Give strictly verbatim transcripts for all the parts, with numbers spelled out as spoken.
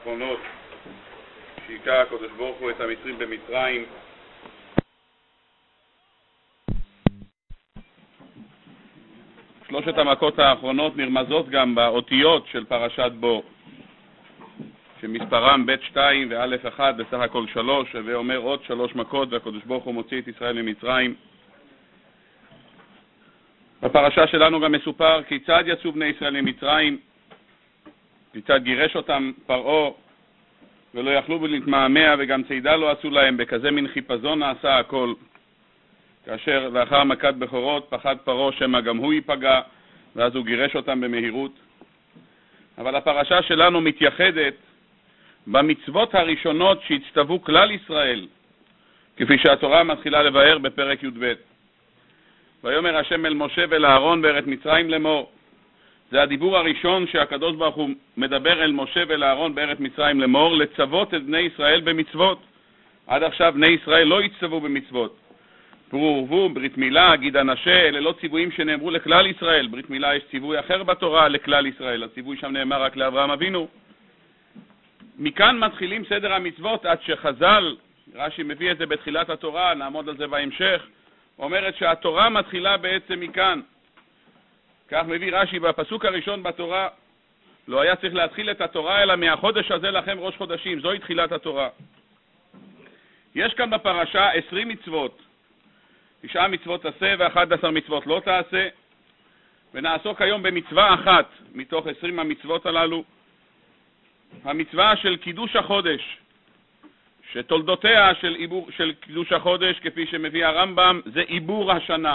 האחרונות שהיכה הקדוש ברוך הוא את המצרים במצרים. שלושת המכות האחרונות נרמזות גם באותיות של פרשת בו, שמספרם בית שתיים ואלף אחד בסך הכל שלוש, ואומר עוד שלוש מכות והקדוש ברוך הוא מוציא את ישראל ממצרים. בפרשה שלנו גם מסופר כיצד יצאו בני ישראל ממצרים, כיצד גירש אותם פרעה ולא יכלו להתמהמה, וגם צידה לא עשו להם, בכזה מין חיפזון נעשה הכל, כאשר לאחר מכת בכורות פחד פרעה שמא גם הוא ייפגע, ואז הוא גירש אותם במהירות. אבל הפרשה שלנו מתייחדת במצוות הראשונות שהצטוו כלל ישראל, כפי שהתורה מתחילה לבאר בפרק י"ב. ויאמר השם אל משה ואל אהרון בארץ מצרים לאמור. זה הדיבור הראשון שהקדוש ברוך הוא מדבר אל משה ואל אהרון בארץ מצרים לאמור, לצוות את בני ישראל במצוות. עד עכשיו בני ישראל לא הצטוו במצוות. פרו ורבו, ברית מילה, גיד הנשה, אלה לא ציוויים שנאמרו לכלל ישראל. ברית מילה יש ציווי אחר בתורה לכלל ישראל, הציווי שם נאמר רק לאברהם אבינו. מכאן מתחילים סדר המצוות עד שחז"ל, רש"י מביא את זה בתחילת התורה, נעמוד על זה בהמשך, אומרת שהתורה מתחילה בעצם מכאן. כך מביא רש"י בפסוק הראשון בתורה, לא היה צריך להתחיל את התורה אלא מהחודש הזה לכם ראש חודשים, זוהי תחילת התורה. יש כאן בפרשה עשרים מצוות, תשעה מצוות תעשה ואחת עשר מצוות לא תעשה, ונעסוק היום במצווה אחת מתוך עשרים המצוות הללו, המצווה של קידוש החודש, שתולדותיה של, עיבור, של קידוש החודש, כפי שמביא הרמב"ם, זה עיבור השנה.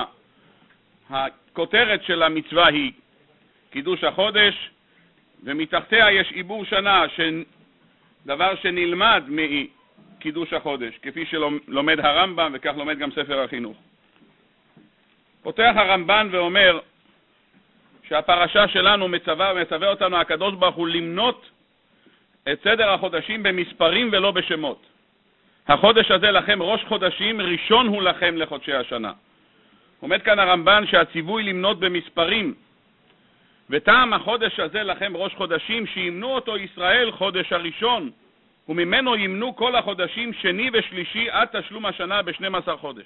הכותרת של המצווה היא קידוש החודש, ומתחתיה יש עיבור שנה, דבר שנלמד מקידוש החודש, כפי שלומד הרמב"ם, וכך לומד גם ספר החינוך. פותח הרמב"ן ואומר שהפרשה שלנו מצווה, מצווה אותנו הקדוש ברוך הוא למנות את סדר החודשים במספרים ולא בשמות. החודש הזה לכם ראש חודשים, ראשון הוא לכם לחודשי השנה. עומד כאן הרמב"ן שהציווי למנות במספרים, וטעם החודש הזה לכם ראש חודשים, שימנו אותו ישראל חודש הראשון, וממנו ימנו כל החודשים שני ושלישי עד תשלום השנה ב-שנים עשר חודש.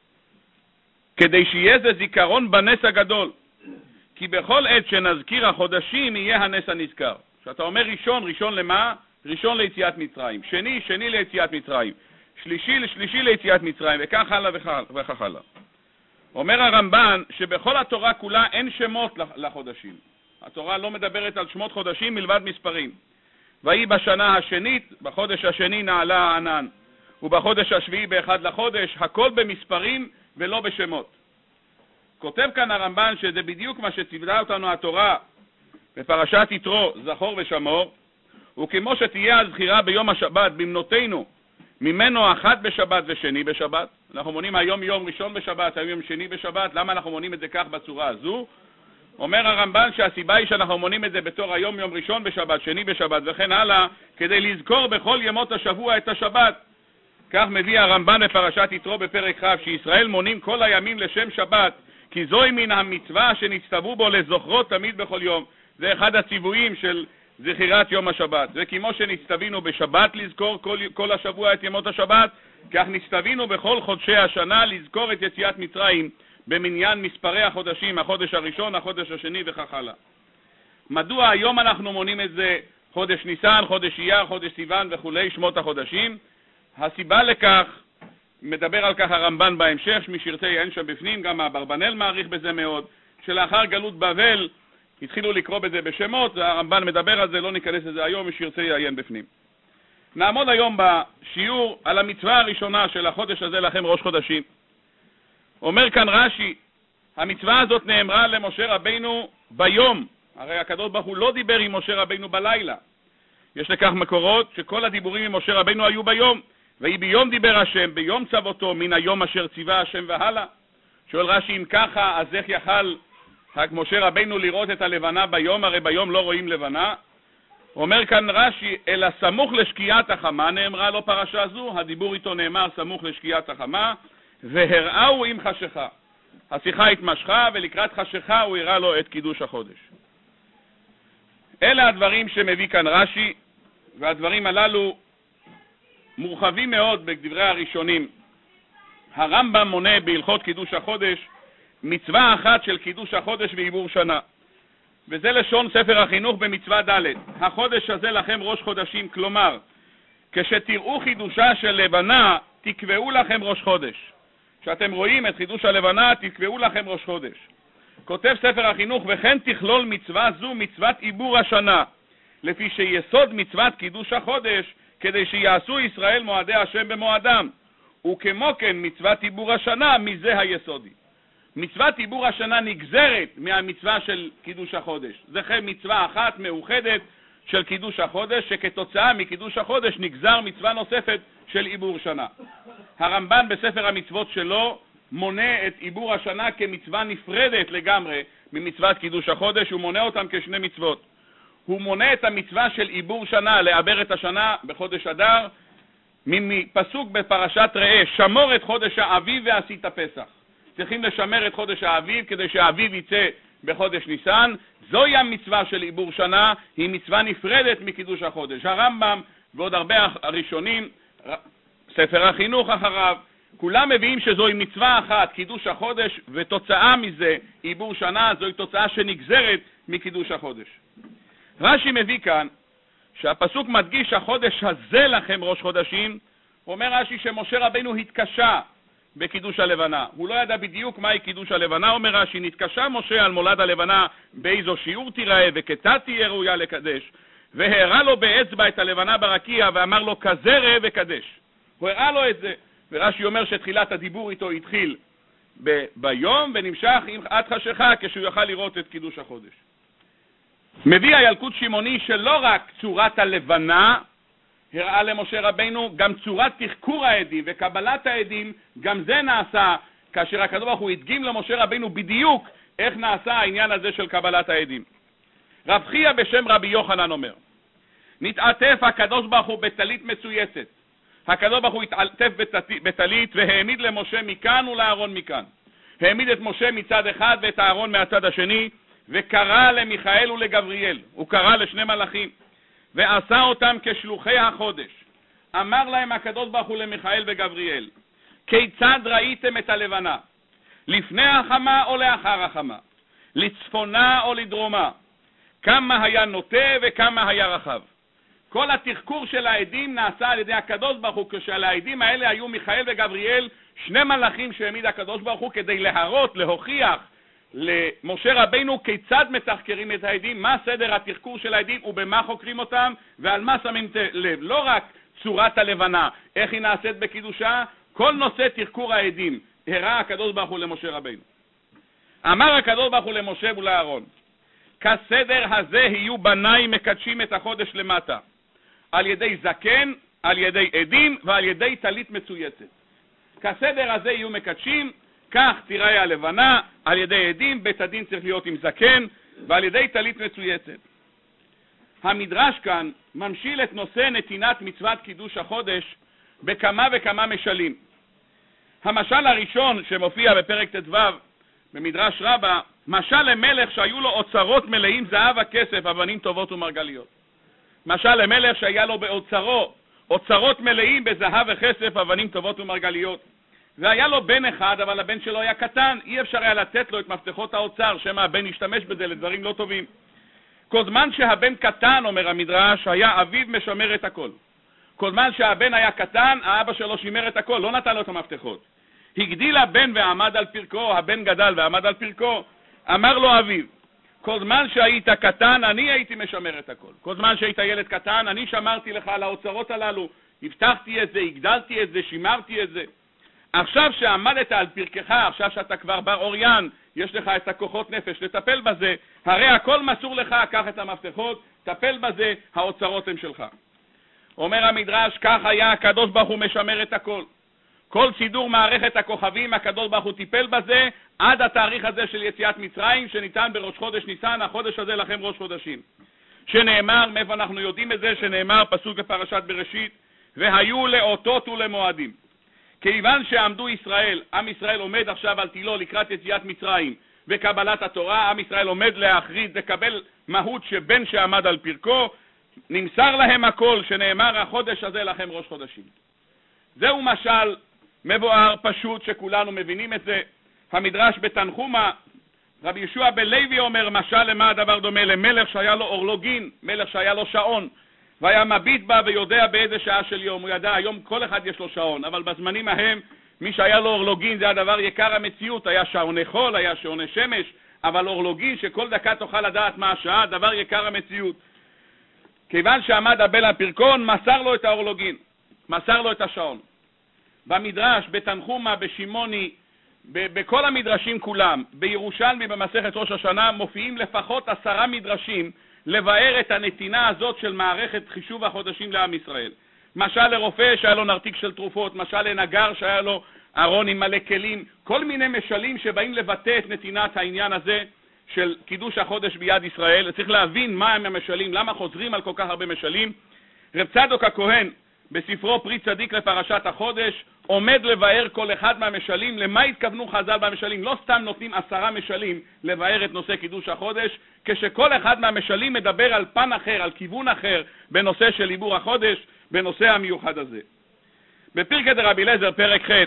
כדי שיהיה זה זיכרון בנס הגדול, כי בכל עת שנזכיר החודשים יהיה הנס הנזכר. שאתה אומר ראשון, ראשון למה? ראשון ליציאת מצרים, שני, שני ליציאת מצרים, שלישי לשלישי ליציאת מצרים, וכך הלאה וכך הלאה. אומר הרמב"ן שבכל התורה כולה אין שמות לחודשים. התורה לא מדברת על שמות חודשים מלבד מספרים. והיא בשנה השנית, בחודש השני נעלה הענן, ובחודש השביעי באחד לחודש, הכל במספרים ולא בשמות. כותב כאן הרמב"ן שזה בדיוק מה שציוותה אותנו התורה בפרשת יתרו, זכור ושמור, וכמו שתהיה הזכירה ביום השבת במנותינו, ממנו אחת בשבת ושני בשבת. אנחנו מונים היום יום ראשון בשבת, היום יום שני בשבת. למה אנחנו מונים את זה כך בצורה הזו? אומר הרמב"ן שהסיבה היא שאנחנו מונים את זה בתור היום יום ראשון בשבת, שני בשבת וכן הלאה, כדי לזכור בכל ימות השבוע את השבת. כך מביא הרמב"ן בפרשת יתרו בפרק ח', שישראל מונים כל הימים לשם שבת, כי זוהי מן המצווה שנצטוו בו לזוכרו תמיד בכל יום. זה אחד הציוויים של זכירת יום השבת. וכמו שנצטווינו בשבת לזכור כל, כל השבוע את ימות השבת, כך נצטווינו בכל חודשי השנה לזכור את יציאת מצרים במניין מספרי החודשים, החודש הראשון, החודש השני וכך הלאה. מדוע היום אנחנו מונים את זה חודש ניסן, חודש אייר, חודש סיוון וכולי, שמות החודשים? הסיבה לכך, מדבר על כך הרמב"ן בהמשך, שמי שירצה אין שם בפנים, גם אברבנאל מעריך בזה מאוד, שלאחר גלות בבל התחילו לקרוא בזה בשמות, הרמב"ן מדבר על זה, לא ניכנס לזה היום, מי שירצה יעיין בפנים. נעמוד היום בשיעור על המצווה הראשונה של החודש הזה לכם ראש חודשים. אומר כאן רש"י, המצווה הזאת נאמרה למשה רבינו ביום, הרי הקדוש ברוך הוא לא דיבר עם משה רבינו בלילה. יש לכך מקורות שכל הדיבורים עם משה רבינו היו ביום, והיא ביום דיבר השם, ביום צוותו, מן היום אשר ציווה השם והלאה. שואל רש"י, אם ככה, אז איך יכל משה רבינו לראות את הלבנה ביום? הרי ביום לא רואים לבנה. אומר כאן רש"י, אלא סמוך לשקיעת החמה נאמרה לו פרשה זו, הדיבור איתו נאמר סמוך לשקיעת החמה, והראהו עם חשיכה. השיחה התמשכה, ולקראת חשיכה הוא הראה לו את קידוש החודש. אלה הדברים שמביא כאן רש"י, והדברים הללו מורחבים מאוד בדברי הראשונים. הרמב"ם מונה בהלכות קידוש החודש מצווה אחת של קידוש החודש ועיבור שנה, וזה לשון ספר החינוך במצווה ד': החודש הזה לכם ראש חודשים, כלומר כשתראו חידושה של לבנה תקבעו לכם ראש חודש. כשאתם רואים את חידוש הלבנה תקבעו לכם ראש חודש. כותב ספר החינוך: וכן תכלול מצווה זו מצוות עיבור השנה, לפי שיסוד מצוות קידוש החודש כדי שיעשו ישראל מועדי השם במועדם, וכמו כן מצוות עיבור השנה מזה היסודי. מצוות עיבור השנה נגזרת מהמצווה של קידוש החודש. זה מצווה אחת מאוחדת של קידוש החודש, שכתוצאה מקידוש החודש נגזר מצווה נוספת של עיבור שנה. הרמב"ן בספר המצוות שלו מונה את עיבור השנה כמצווה נפרדת לגמרי ממצוות קידוש החודש, הוא מונה אותם כשני מצוות. הוא מונה את המצווה של עיבור שנה, לעבר את השנה בחודש אדר, מפסוק בפרשת ראה: שמור את חודש האביב ועשית פסח. צריכים לשמר את חודש האביב כדי שהאביב יצא בחודש ניסן. זוהי המצווה של עיבור שנה, היא מצווה נפרדת מקידוש החודש. הרמב"ם ועוד הרבה הראשונים, ספר החינוך אחריו, כולם מביאים שזוהי מצווה אחת, קידוש החודש, ותוצאה מזה עיבור שנה, זוהי תוצאה שנגזרת מקידוש החודש. רש"י מביא כאן שהפסוק מדגיש החודש הזה לכם ראש חודשים. אומר רש"י שמשה רבינו התקשה בקידוש הלבנה, הוא לא ידע בדיוק מהי קידוש הלבנה. אומר רש"י: נתקשה משה על מולד הלבנה באיזו שיעור תיראה וכיצד תהיה ראויה לקדש, והראה לו באצבע את הלבנה ברקיע ואמר לו כזה ראה וקדש. הוא הראה לו את זה, ורש"י אומר שתחילת הדיבור איתו התחיל ב- ביום ונמשך עד חשיכה כשהוא יוכל לראות את קידוש החודש. מביא הילקוט שמעוני שלא רק צורת הלבנה הראה למשה רבינו, גם צורת תחקור העדים וקבלת העדים, גם זה נעשה כאשר הקדוש ברוך הוא הדגים למשה רבינו בדיוק איך נעשה העניין הזה של קבלת העדים. רב חייא בשם רבי יוחנן אומר: נתעטף הקדוש ברוך הוא בטלית מצויצת. הקדוש ברוך הוא התעטף בטלית והעמיד למשה מכאן ולאהרון מכאן. העמיד את משה מצד אחד ואת האהרון מהצד השני, וקרא למיכאל ולגבריאל, הוא קרא לשני מלאכים ועשה אותם כשלוחי החודש. אמר להם הקדוש ברוך הוא למיכאל וגבריאל: כיצד ראיתם את הלבנה? לפני החמה או לאחר החמה? לצפונה או לדרומה? כמה היה נוטה וכמה היה רחב? כל התחקור של העדים נעשה על ידי הקדוש ברוך הוא, כשעל העדים האלה היו מיכאל וגבריאל, שני מלאכים שהעמיד הקדוש ברוך הוא כדי להראות, להוכיח למשה רבינו כיצד מתחקרים את העדים, מה סדר התחקור של העדים ובמה חוקרים אותם ועל מה שמים לב. לא רק צורת הלבנה, איך היא נעשית בקידושה, כל נושא תחקור העדים הראה הקדוש ברוך הוא למשה רבינו. אמר הקדוש ברוך הוא למשה ולאהרון: כסדר הזה יהיו בניי מקדשים את החודש למטה, על ידי זקן, על ידי עדים ועל ידי טלית מצויצת. כסדר הזה יהיו מקדשים, כך תיראה הלבנה, על ידי עדים, בית הדין צריך להיות עם זקן, ועל ידי טלית מצויצת. המדרש כאן ממשיל את נושא נתינת מצוות קידוש החודש בכמה וכמה משלים. המשל הראשון שמופיע בפרק ט"ו במדרש רבה, משל למלך שהיו לו אוצרות מלאים זהב וכסף, אבנים טובות ומרגליות. משל למלך שהיה לו באוצרו אוצרות מלאים בזהב וכסף, אבנים טובות ומרגליות. והיה לו בן אחד, אבל הבן שלו היה קטן, אי אפשר היה לתת לו את מפתחות האוצר, שמא הבן ישתמש בזה לדברים לא טובים. כל זמן שהבן קטן, אומר המדרש, היה אביו משמר את הכל. כל זמן שהבן היה קטן, האבא שלו שימר את הכל, לא נתן לו את המפתחות. הגדיל הבן ועמד על פרקו, הבן גדל ועמד על פרקו, אמר לו אביו: כל זמן שהיית קטן, אני הייתי משמר את הכל. כל זמן שהיית ילד קטן, אני שמרתי לך על האוצרות הללו, הבטחתי את זה, הגדלתי את זה, שימרתי את זה. עכשיו שעמדת על פרקך, עכשיו שאתה כבר בר אוריין, יש לך את הכוחות נפש לטפל בזה, הרי הכל מסור לך, קח את המפתחות, טפל בזה, האוצרות הם שלך. אומר המדרש, כך היה הקדוש ברוך הוא משמר את הכל. כל סידור מערכת הכוכבים, הקדוש ברוך הוא טיפל בזה, עד התאריך הזה של יציאת מצרים, שניתן בראש חודש ניסן, החודש הזה לכם ראש חודשים. שנאמר, מאיפה אנחנו יודעים את זה? שנאמר פסוק בפרשת בראשית, והיו לאותות ולמועדים. כיוון שעמדו ישראל, עם ישראל עומד עכשיו על תילו לקראת יציאת מצרים וקבלת התורה, עם ישראל עומד להכריז, לקבל מהות שבן שעמד על פרקו, נמסר להם הכל, שנאמר החודש הזה לכם ראש חודשים. זהו משל מבואר פשוט שכולנו מבינים את זה. המדרש בתנחומה, רבי ישוע בן לוי אומר, משל למה הדבר דומה? למלך שהיה לו אורלוגין, מלך שהיה לו שעון, והיה מביט בה ויודע באיזה שעה של יום. הוא ידע, היום כל אחד יש לו שעון, אבל בזמנים ההם, מי שהיה לו אורלוגין זה הדבר יקר המציאות, היה שעוני חול, היה שעוני שמש, אבל אורלוגין שכל דקה תוכל לדעת מה השעה, דבר יקר המציאות. כיוון שעמד הבן הפרקון, מסר לו את האורלוגין, מסר לו את השעון. במדרש, בתנחומה, בשימוני, בכל המדרשים כולם, בירושלמי במסכת ראש השנה, מופיעים לפחות עשרה מדרשים לבאר את הנתינה הזאת של מערכת חישוב החודשים לעם ישראל. משל לרופא שהיה לו נרתיק של תרופות, משל לנגר שהיה לו ארון עם מלא כלים, כל מיני משלים שבאים לבטא את נתינת העניין הזה של קידוש החודש ביד ישראל. צריך להבין מה הם המשלים, למה חוזרים על כל כך הרבה משלים. רב צדוק הכהן בספרו פרי צדיק לפרשת החודש עומד לבאר כל אחד מהמשלים, למה התכוונו חז"ל במשלים. לא סתם נותנים עשרה משלים לבאר את נושא קידוש החודש, כשכל אחד מהמשלים מדבר על פן אחר, על כיוון אחר בנושא של עיבור החודש, בנושא המיוחד הזה. בפרקי דרבי אליעזר פרק ח'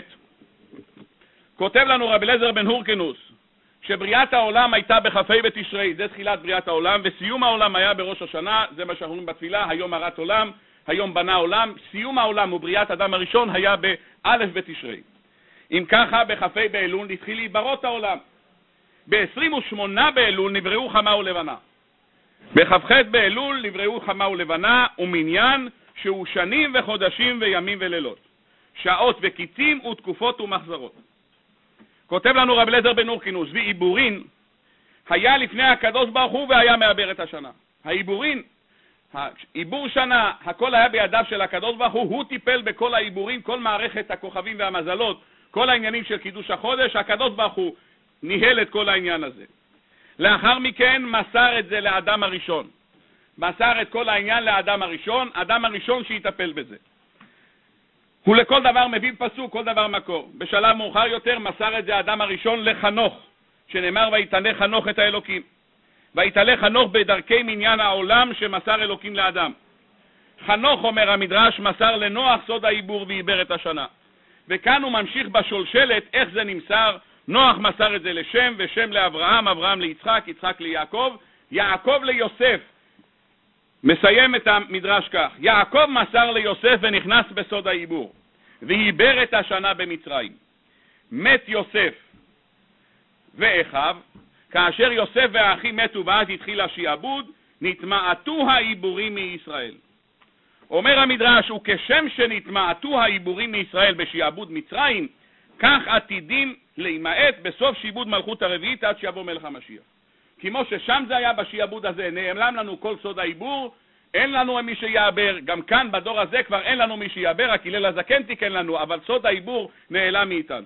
כותב לנו רבי אליעזר בן הורקנוס שבריאת העולם הייתה בכ"ה בתשרי, זה תחילת בריאת העולם, וסיום העולם היה בראש השנה, זה מה שאנחנו אומרים בתפילה, היום הרת עולם, היום בנה עולם. סיום העולם ובריאת אדם הראשון היה באלף בתשרי. אם ככה, בכ"ה באלול התחיל להיברות העולם. ב-עשרים ושמונה באלול נבראו חמה ולבנה. בכ"ח באלול נבראו חמה ולבנה, ומניין שהוא שנים וחודשים וימים ולילות, שעות וקיצים ותקופות ומחזרות. כותב לנו רב אליעזר בן הורקנוס, ועיבורין היה לפני הקדוש ברוך הוא והיה מעבר את השנה. העיבורין, העיבור שנה, הכל היה בידיו של הקדוש ברוך הוא, הוא טיפל בכל העיבורים, כל מערכת הכוכבים והמזלות, כל העניינים של קידוש החודש, הקדוש ברוך הוא ניהל את כל העניין הזה. לאחר מכן מסר את זה לאדם הראשון. מסר את כל העניין לאדם הראשון, אדם הראשון שיטפל בזה. הוא לכל דבר מביא פסוק, כל דבר מקור. בשלב מאוחר יותר מסר את זה האדם הראשון לחנוך, שנאמר ויתנה חנוך את האלוקים. ויתלה חנוך בדרכי מניין העולם שמסר אלוקים לאדם. חנוך, אומר המדרש, מסר לנוח סוד העיבור ועיבר את השנה. וכאן הוא ממשיך בשולשלת איך זה נמסר. נוח מסר את זה לשם, ושם לאברהם, אברהם ליצחק, יצחק ליעקב, יעקב ליוסף. מסיים את המדרש כך, יעקב מסר ליוסף ונכנס בסוד העיבור, ועיבר את השנה במצרים. מת יוסף ואחיו, כאשר יוסף והאחים מתו ואז התחיל השיעבוד, נתמעטו העיבורים מישראל. אומר המדרש, וכשם שנתמעטו העיבורים מישראל בשיעבוד מצרים, כך עתידים להימעט בסוף שיעבוד מלכות הרביעית עד שיבוא מלך המשיח. כמו ששם זה היה בשיעבוד הזה, נעלם לנו כל סוד העיבור, אין לנו מי שיעבר, גם כאן בדור הזה כבר אין לנו מי שיעבר, רק הלל הזקן תיקן לנו, אבל סוד העיבור נעלם מאיתנו.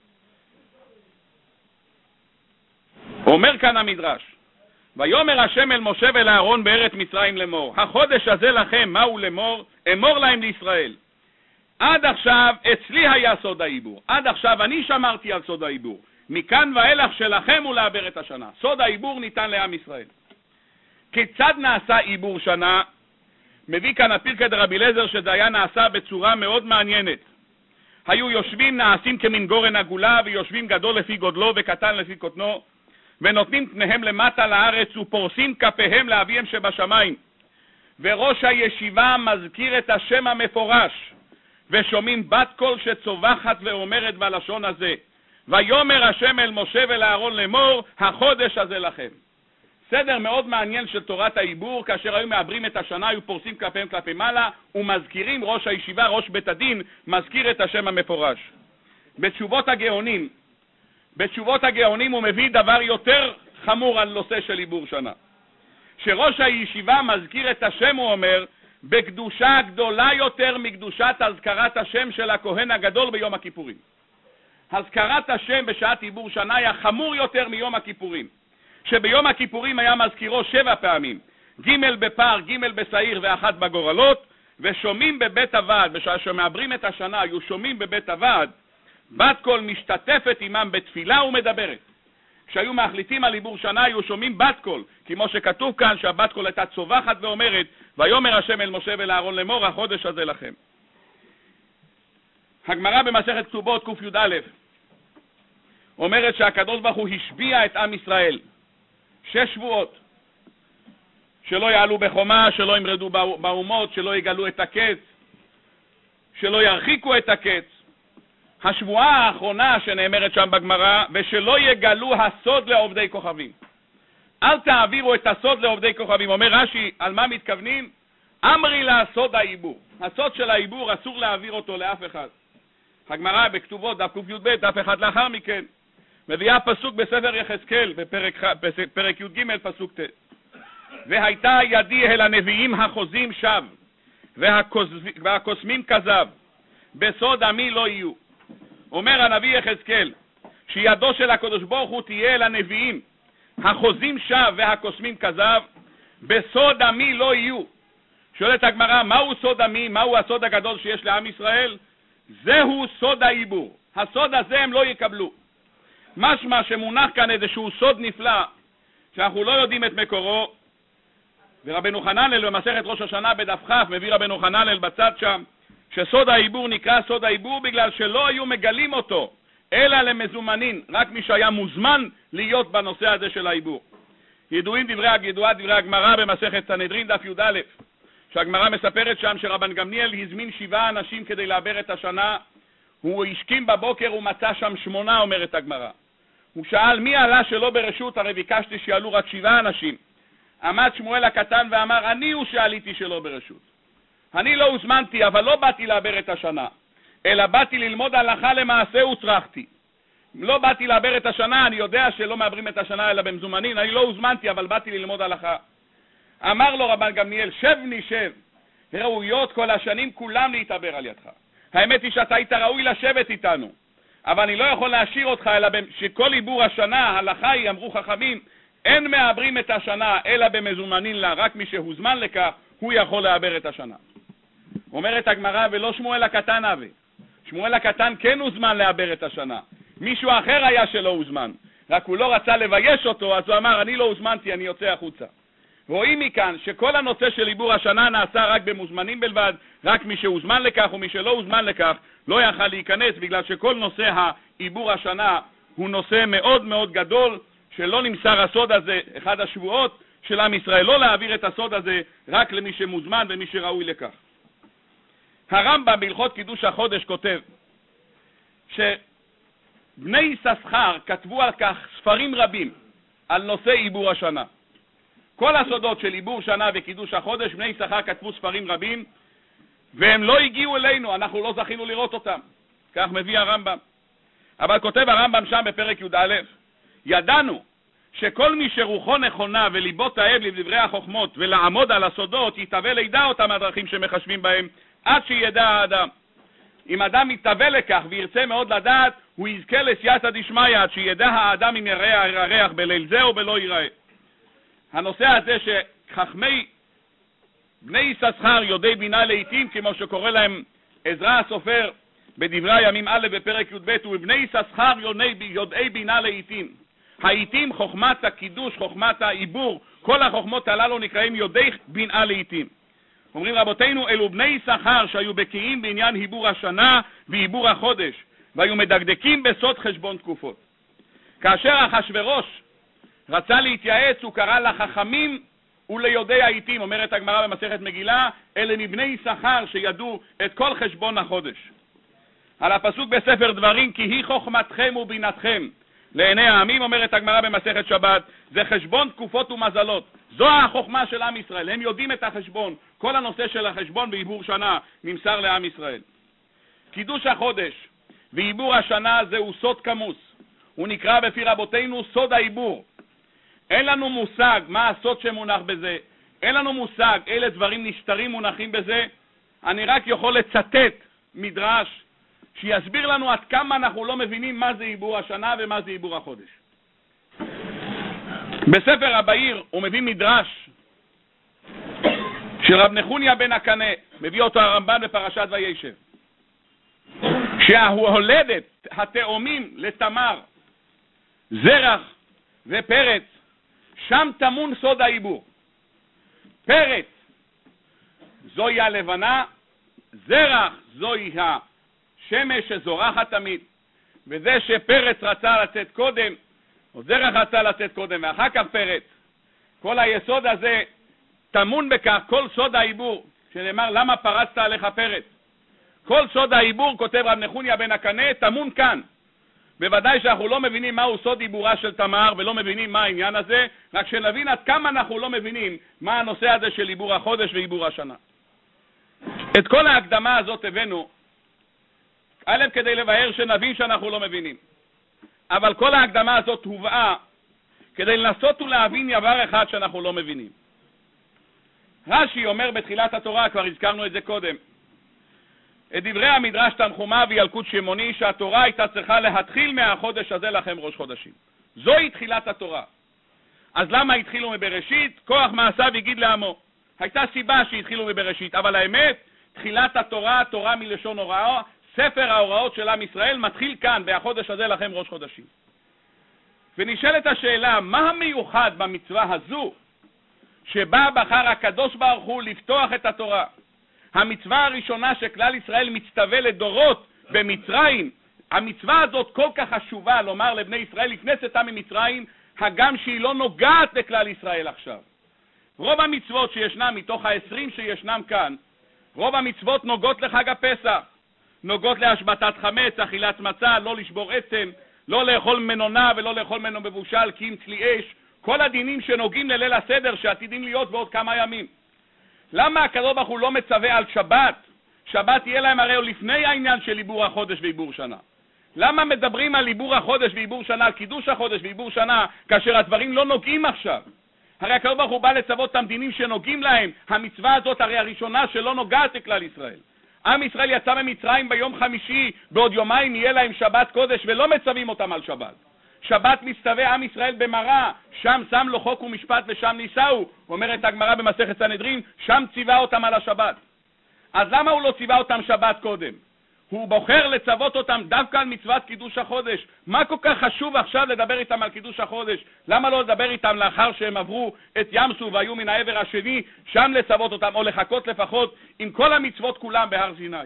אומר כאן המדרש, ויאמר השם אל משה ואל אהרון בארץ מצרים לאמור, החודש הזה לכם, מהו לאמור? אמור להם לישראל. עד עכשיו אצלי היה סוד העיבור, עד עכשיו אני שמרתי על סוד העיבור, מכאן ואילך שלכם הוא לעבר את השנה. סוד העיבור ניתן לעם ישראל. כיצד נעשה עיבור שנה? מביא כאן הפרקי דרבי אליעזר שזה היה נעשה בצורה מאוד מעניינת. היו יושבים נעשים כמין גורן עגולה, ויושבים גדול לפי גודלו וקטן לפי קטנו, ונותנים פניהם למטה לארץ ופורסים כפיהם לאביהם שבשמיים. וראש הישיבה מזכיר את השם המפורש, ושומעים בת קול שצובחת ואומרת בלשון הזה, ויאמר השם אל משה ואל אהרון לאמור, החודש הזה לכם. סדר מאוד מעניין של תורת העיבור, כאשר היו מעברים את השנה, היו פורסים כפיהם כלפי מעלה, ומזכירים ראש הישיבה, ראש בית הדין, מזכיר את השם המפורש. בתשובות הגאונים, בתשובות הגאונים הוא מביא דבר יותר חמור על נושא של עיבור שנה. שראש הישיבה מזכיר את השם, הוא אומר, בקדושה גדולה יותר מקדושת הזכרת השם של הכהן הגדול ביום הכיפורים. הזכרת השם בשעת עיבור שנה היה חמור יותר מיום הכיפורים. שביום הכיפורים היה מזכירו שבע פעמים, ג' בפר, ג' בשעיר ואחת בגורלות, ושומעים בבית הוועד, בשעה שמעברים את השנה, היו שומעים בבית הוועד, בת קול משתתפת עמם בתפילה ומדברת. שהיו מחליטים על עיבור שנה היו שומעים בת קול, כמו שכתוב כאן שהבת קול הייתה צובחת ואומרת, ויאמר השם אל משה ולאהרון לאמור, החודש הזה לכם. הגמרא במסכת כתובות ק"יא אומרת שהקדוש ברוך הוא השביע את עם ישראל שש שבועות, שלא יעלו בחומה, שלא ימרדו באומות, שלא יגלו את הקץ, שלא ירחיקו את הקץ. השבועה האחרונה שנאמרת שם בגמרא, ושלא יגלו הסוד לעובדי כוכבים. אל תעבירו את הסוד לעובדי כוכבים. אומר רש"י, על מה מתכוונים? אמרי לה סוד העיבור. הסוד של העיבור אסור להעביר אותו לאף אחד. הגמרא בכתובות, דף ק"ב, דף אחד לאחר מכן, מביאה פסוק בספר יחזקאל, בפרק, בפרק י"ג, פסוק ט'. והייתה ידי אל הנביאים החוזים שב, והקוסמים כזב, בסוד עמי לא יהיו. אומר הנביא יחזקאל, שידו של הקדוש ברוך הוא תהיה אל הנביאים, החוזים שב והקוסמים כזב, בסוד עמי לא יהיו. שואלת הגמרא, מהו סוד עמי? מהו הסוד הגדול שיש לעם ישראל? זהו סוד העיבור. הסוד הזה הם לא יקבלו. משמע שמונח כאן איזשהו סוד נפלא, שאנחנו לא יודעים את מקורו, ורבנו חננאל במסכת ראש השנה בדף כ' מביא רבנו חננאל בצד שם, שסוד העיבור נקרא סוד העיבור בגלל שלא היו מגלים אותו, אלא למזומנין, רק מי שהיה מוזמן להיות בנושא הזה של העיבור. ידועים דברי, ידועה דברי הגמרא במסכת סנהדרין דף י"א, שהגמרא מספרת שם שרבן גמליאל הזמין שבעה אנשים כדי לעבר את השנה, הוא השכים בבוקר ומצא שם שמונה, אומרת הגמרא. הוא שאל מי עלה שלא ברשות, הרי ביקשתי שיעלו רק שבעה אנשים. עמד שמואל הקטן ואמר, אני הוא שעליתי שלא ברשות. אני לא הוזמנתי, אבל לא באתי לעבר את השנה, אלא באתי ללמוד הלכה למעשה וצרכתי. לא באתי לעבר את השנה, אני יודע שלא מעברים את השנה אלא במזומנין, אני לא הוזמנתי, אבל באתי ללמוד הלכה. אמר לו רבן גמליאל, שב נשב, ראויות כל השנים כולם להתעבר על ידך. האמת היא שאתה היית ראוי לשבת איתנו, אבל אני לא יכול להשאיר אותך, אלא שכל עיבור השנה, הלכה היא, אמרו חכמים, אין מעברים את השנה אלא במזומנין לה, רק מי שהוזמן לכך, הוא יכול לעבר את השנה. אומרת הגמרא, ולא שמואל הקטן אבי. שמואל הקטן כן הוזמן לעבר את השנה. מישהו אחר היה שלא הוזמן, רק הוא לא רצה לבייש אותו, אז הוא אמר, אני לא הוזמנתי, אני יוצא החוצה. רואים מכאן שכל הנושא של עיבור השנה נעשה רק במוזמנים בלבד, רק מי שהוזמן לכך ומי שלא הוזמן לכך לא יכל להיכנס, בגלל שכל נושא העיבור השנה הוא נושא מאוד מאוד גדול, שלא נמסר הסוד הזה, אחד השבועות של עם ישראל, לא להעביר את הסוד הזה רק למי שמוזמן ומי שראוי לכך. הרמב"ם בהלכות קידוש החודש כותב שבני יששכר כתבו על כך ספרים רבים על נושא עיבור השנה. כל הסודות של עיבור שנה וקידוש החודש, בני יששכר כתבו ספרים רבים, והם לא הגיעו אלינו, אנחנו לא זכינו לראות אותם. כך מביא הרמב"ם. אבל כותב הרמב"ם שם בפרק י"א, ידענו שכל מי שרוחו נכונה וליבו תאב לדברי החוכמות ולעמוד על הסודות, יתאווה לידע אותם הדרכים שמחשבים בהם, עד שידע האדם. אם אדם יתאווה לכך וירצה מאוד לדעת, הוא יזכה לסייעתא דשמיא, עד שידע האדם אם יראה הירח בליל זה או בלא יראה. הנושא הזה שחכמי בני יששכר יודעי בינה לעתים, כמו שקורא להם עזרא הסופר בדברי הימים א' בפרק י"ב, ובני יששכר יודעי בינה לעתים. העתים חוכמת הקידוש, חוכמת העיבור, כל החוכמות הללו נקראים יודעי בינה לעתים. אומרים רבותינו, אלו בני יששכר שהיו בקיאים בעניין עיבור השנה ועיבור החודש, והיו מדקדקים בסוד חשבון תקופות. כאשר אחשוורוש רצה להתייעץ, הוא קרא לחכמים וליודעי העתים, אומרת הגמרא במסכת מגילה, אלה מבני יששכר שידעו את כל חשבון החודש. על הפסוק בספר דברים, כי היא חוכמתכם ובינתכם לעיני העמים, אומרת הגמרא במסכת שבת, זה חשבון תקופות ומזלות. זו החוכמה של עם ישראל, הם יודעים את החשבון. כל הנושא של החשבון ועיבור שנה נמסר לעם ישראל. קידוש החודש ועיבור השנה זהו סוד כמוס, הוא נקרא בפי רבותינו סוד העיבור. אין לנו מושג מה הסוד שמונח בזה, אין לנו מושג אלה דברים נשתרים מונחים בזה. אני רק יכול לצטט מדרש שיסביר לנו עד כמה אנחנו לא מבינים מה זה עיבור השנה ומה זה עיבור החודש. בספר הבאיר הוא מביא מדרש של רב נחוניה בן הקנה, מביא אותו הרמב"ן בפרשת וישב, שההולדת התאומים לתמר זרח ופרץ, שם טמון סוד העיבור. פרץ, זוהי הלבנה, זרח, זוהי השמש שזורחת תמיד. וזה שפרץ רצה לצאת קודם, או זרח רצה לצאת קודם, ואחר כך פרץ. כל היסוד הזה טמון בכך, כל סוד העיבור, שנאמר למה פרצת עליך פרץ. כל סוד העיבור, כותב רב נחוניה בן הקנה, טמון כאן. בוודאי שאנחנו לא מבינים מהו סוד עיבורה של תמר, ולא מבינים מה העניין הזה, רק שנבין עד כמה אנחנו לא מבינים מה הנושא הזה של עיבור החודש ועיבור השנה. את כל ההקדמה הזאת הבאנו, א' כדי לבאר שנבין שאנחנו לא מבינים. אבל כל ההקדמה הזאת הובאה כדי לנסות ולהבין דבר אחד שאנחנו לא מבינים. רש"י אומר בתחילת התורה, כבר הזכרנו את זה קודם, את דברי המדרש תנחומא וילקוט שמעוני, שהתורה הייתה צריכה להתחיל מהחודש הזה לכם ראש חודשים. זוהי תחילת התורה. אז למה התחילו מבראשית? כוח מעשיו יגיד לעמו. הייתה סיבה שהתחילו מבראשית, אבל האמת, תחילת התורה, תורה מלשון הוראה, ספר ההוראות של עם ישראל מתחיל כאן, בחודש הזה לכם ראש חודשים. ונשאלת השאלה, מה המיוחד במצווה הזו, שבה בחר הקדוש ברוך הוא לפתוח את התורה? המצווה הראשונה שכלל ישראל מצטווה לדורות במצרים, המצווה הזאת כל כך חשובה לומר לבני ישראל לפני צאתם ממצרים, הגם שהיא לא נוגעת לכלל ישראל עכשיו. רוב המצוות שישנם מתוך העשרים שישנם כאן, רוב המצוות נוגעות לחג הפסח, נוגעות להשבתת חמץ, אכילת מצה, לא לשבור עצם, לא לאכול מנונה ולא לאכול מנו מבושל, כי אם צלי אש, כל הדינים שנוגעים לליל הסדר שעתידים להיות בעוד כמה ימים. למה הקדוש ברוך הוא לא מצווה על שבת? שבת יהיה להם הרי לפני העניין של עיבור החודש ועיבור שנה. למה מדברים על עיבור החודש ועיבור שנה, על קידוש החודש ועיבור שנה, כאשר הדברים לא נוגעים עכשיו? הרי הקדוש ברוך הוא בא לצוות את המדינים שנוגעים להם. המצווה הזאת הרי הראשונה שלא נוגעת לכלל ישראל. עם ישראל יצא ממצרים ביום חמישי, בעוד יומיים יהיה להם שבת קודש ולא מצווים אותם על שבת. שבת מצטווה עם ישראל במראה, שם שם לו חוק ומשפט ושם ניסהו, אומרת הגמרא במסכת סנהדרין, שם ציווה אותם על השבת. אז למה הוא לא ציווה אותם שבת קודם? הוא בוחר לצוות אותם דווקא על מצוות קידוש החודש. מה כל כך חשוב עכשיו לדבר איתם על קידוש החודש? למה לא לדבר איתם לאחר שהם עברו את ים סוף והיו מן העבר השני, שם לצוות אותם, או לחכות לפחות עם כל המצוות כולם בהר סיני?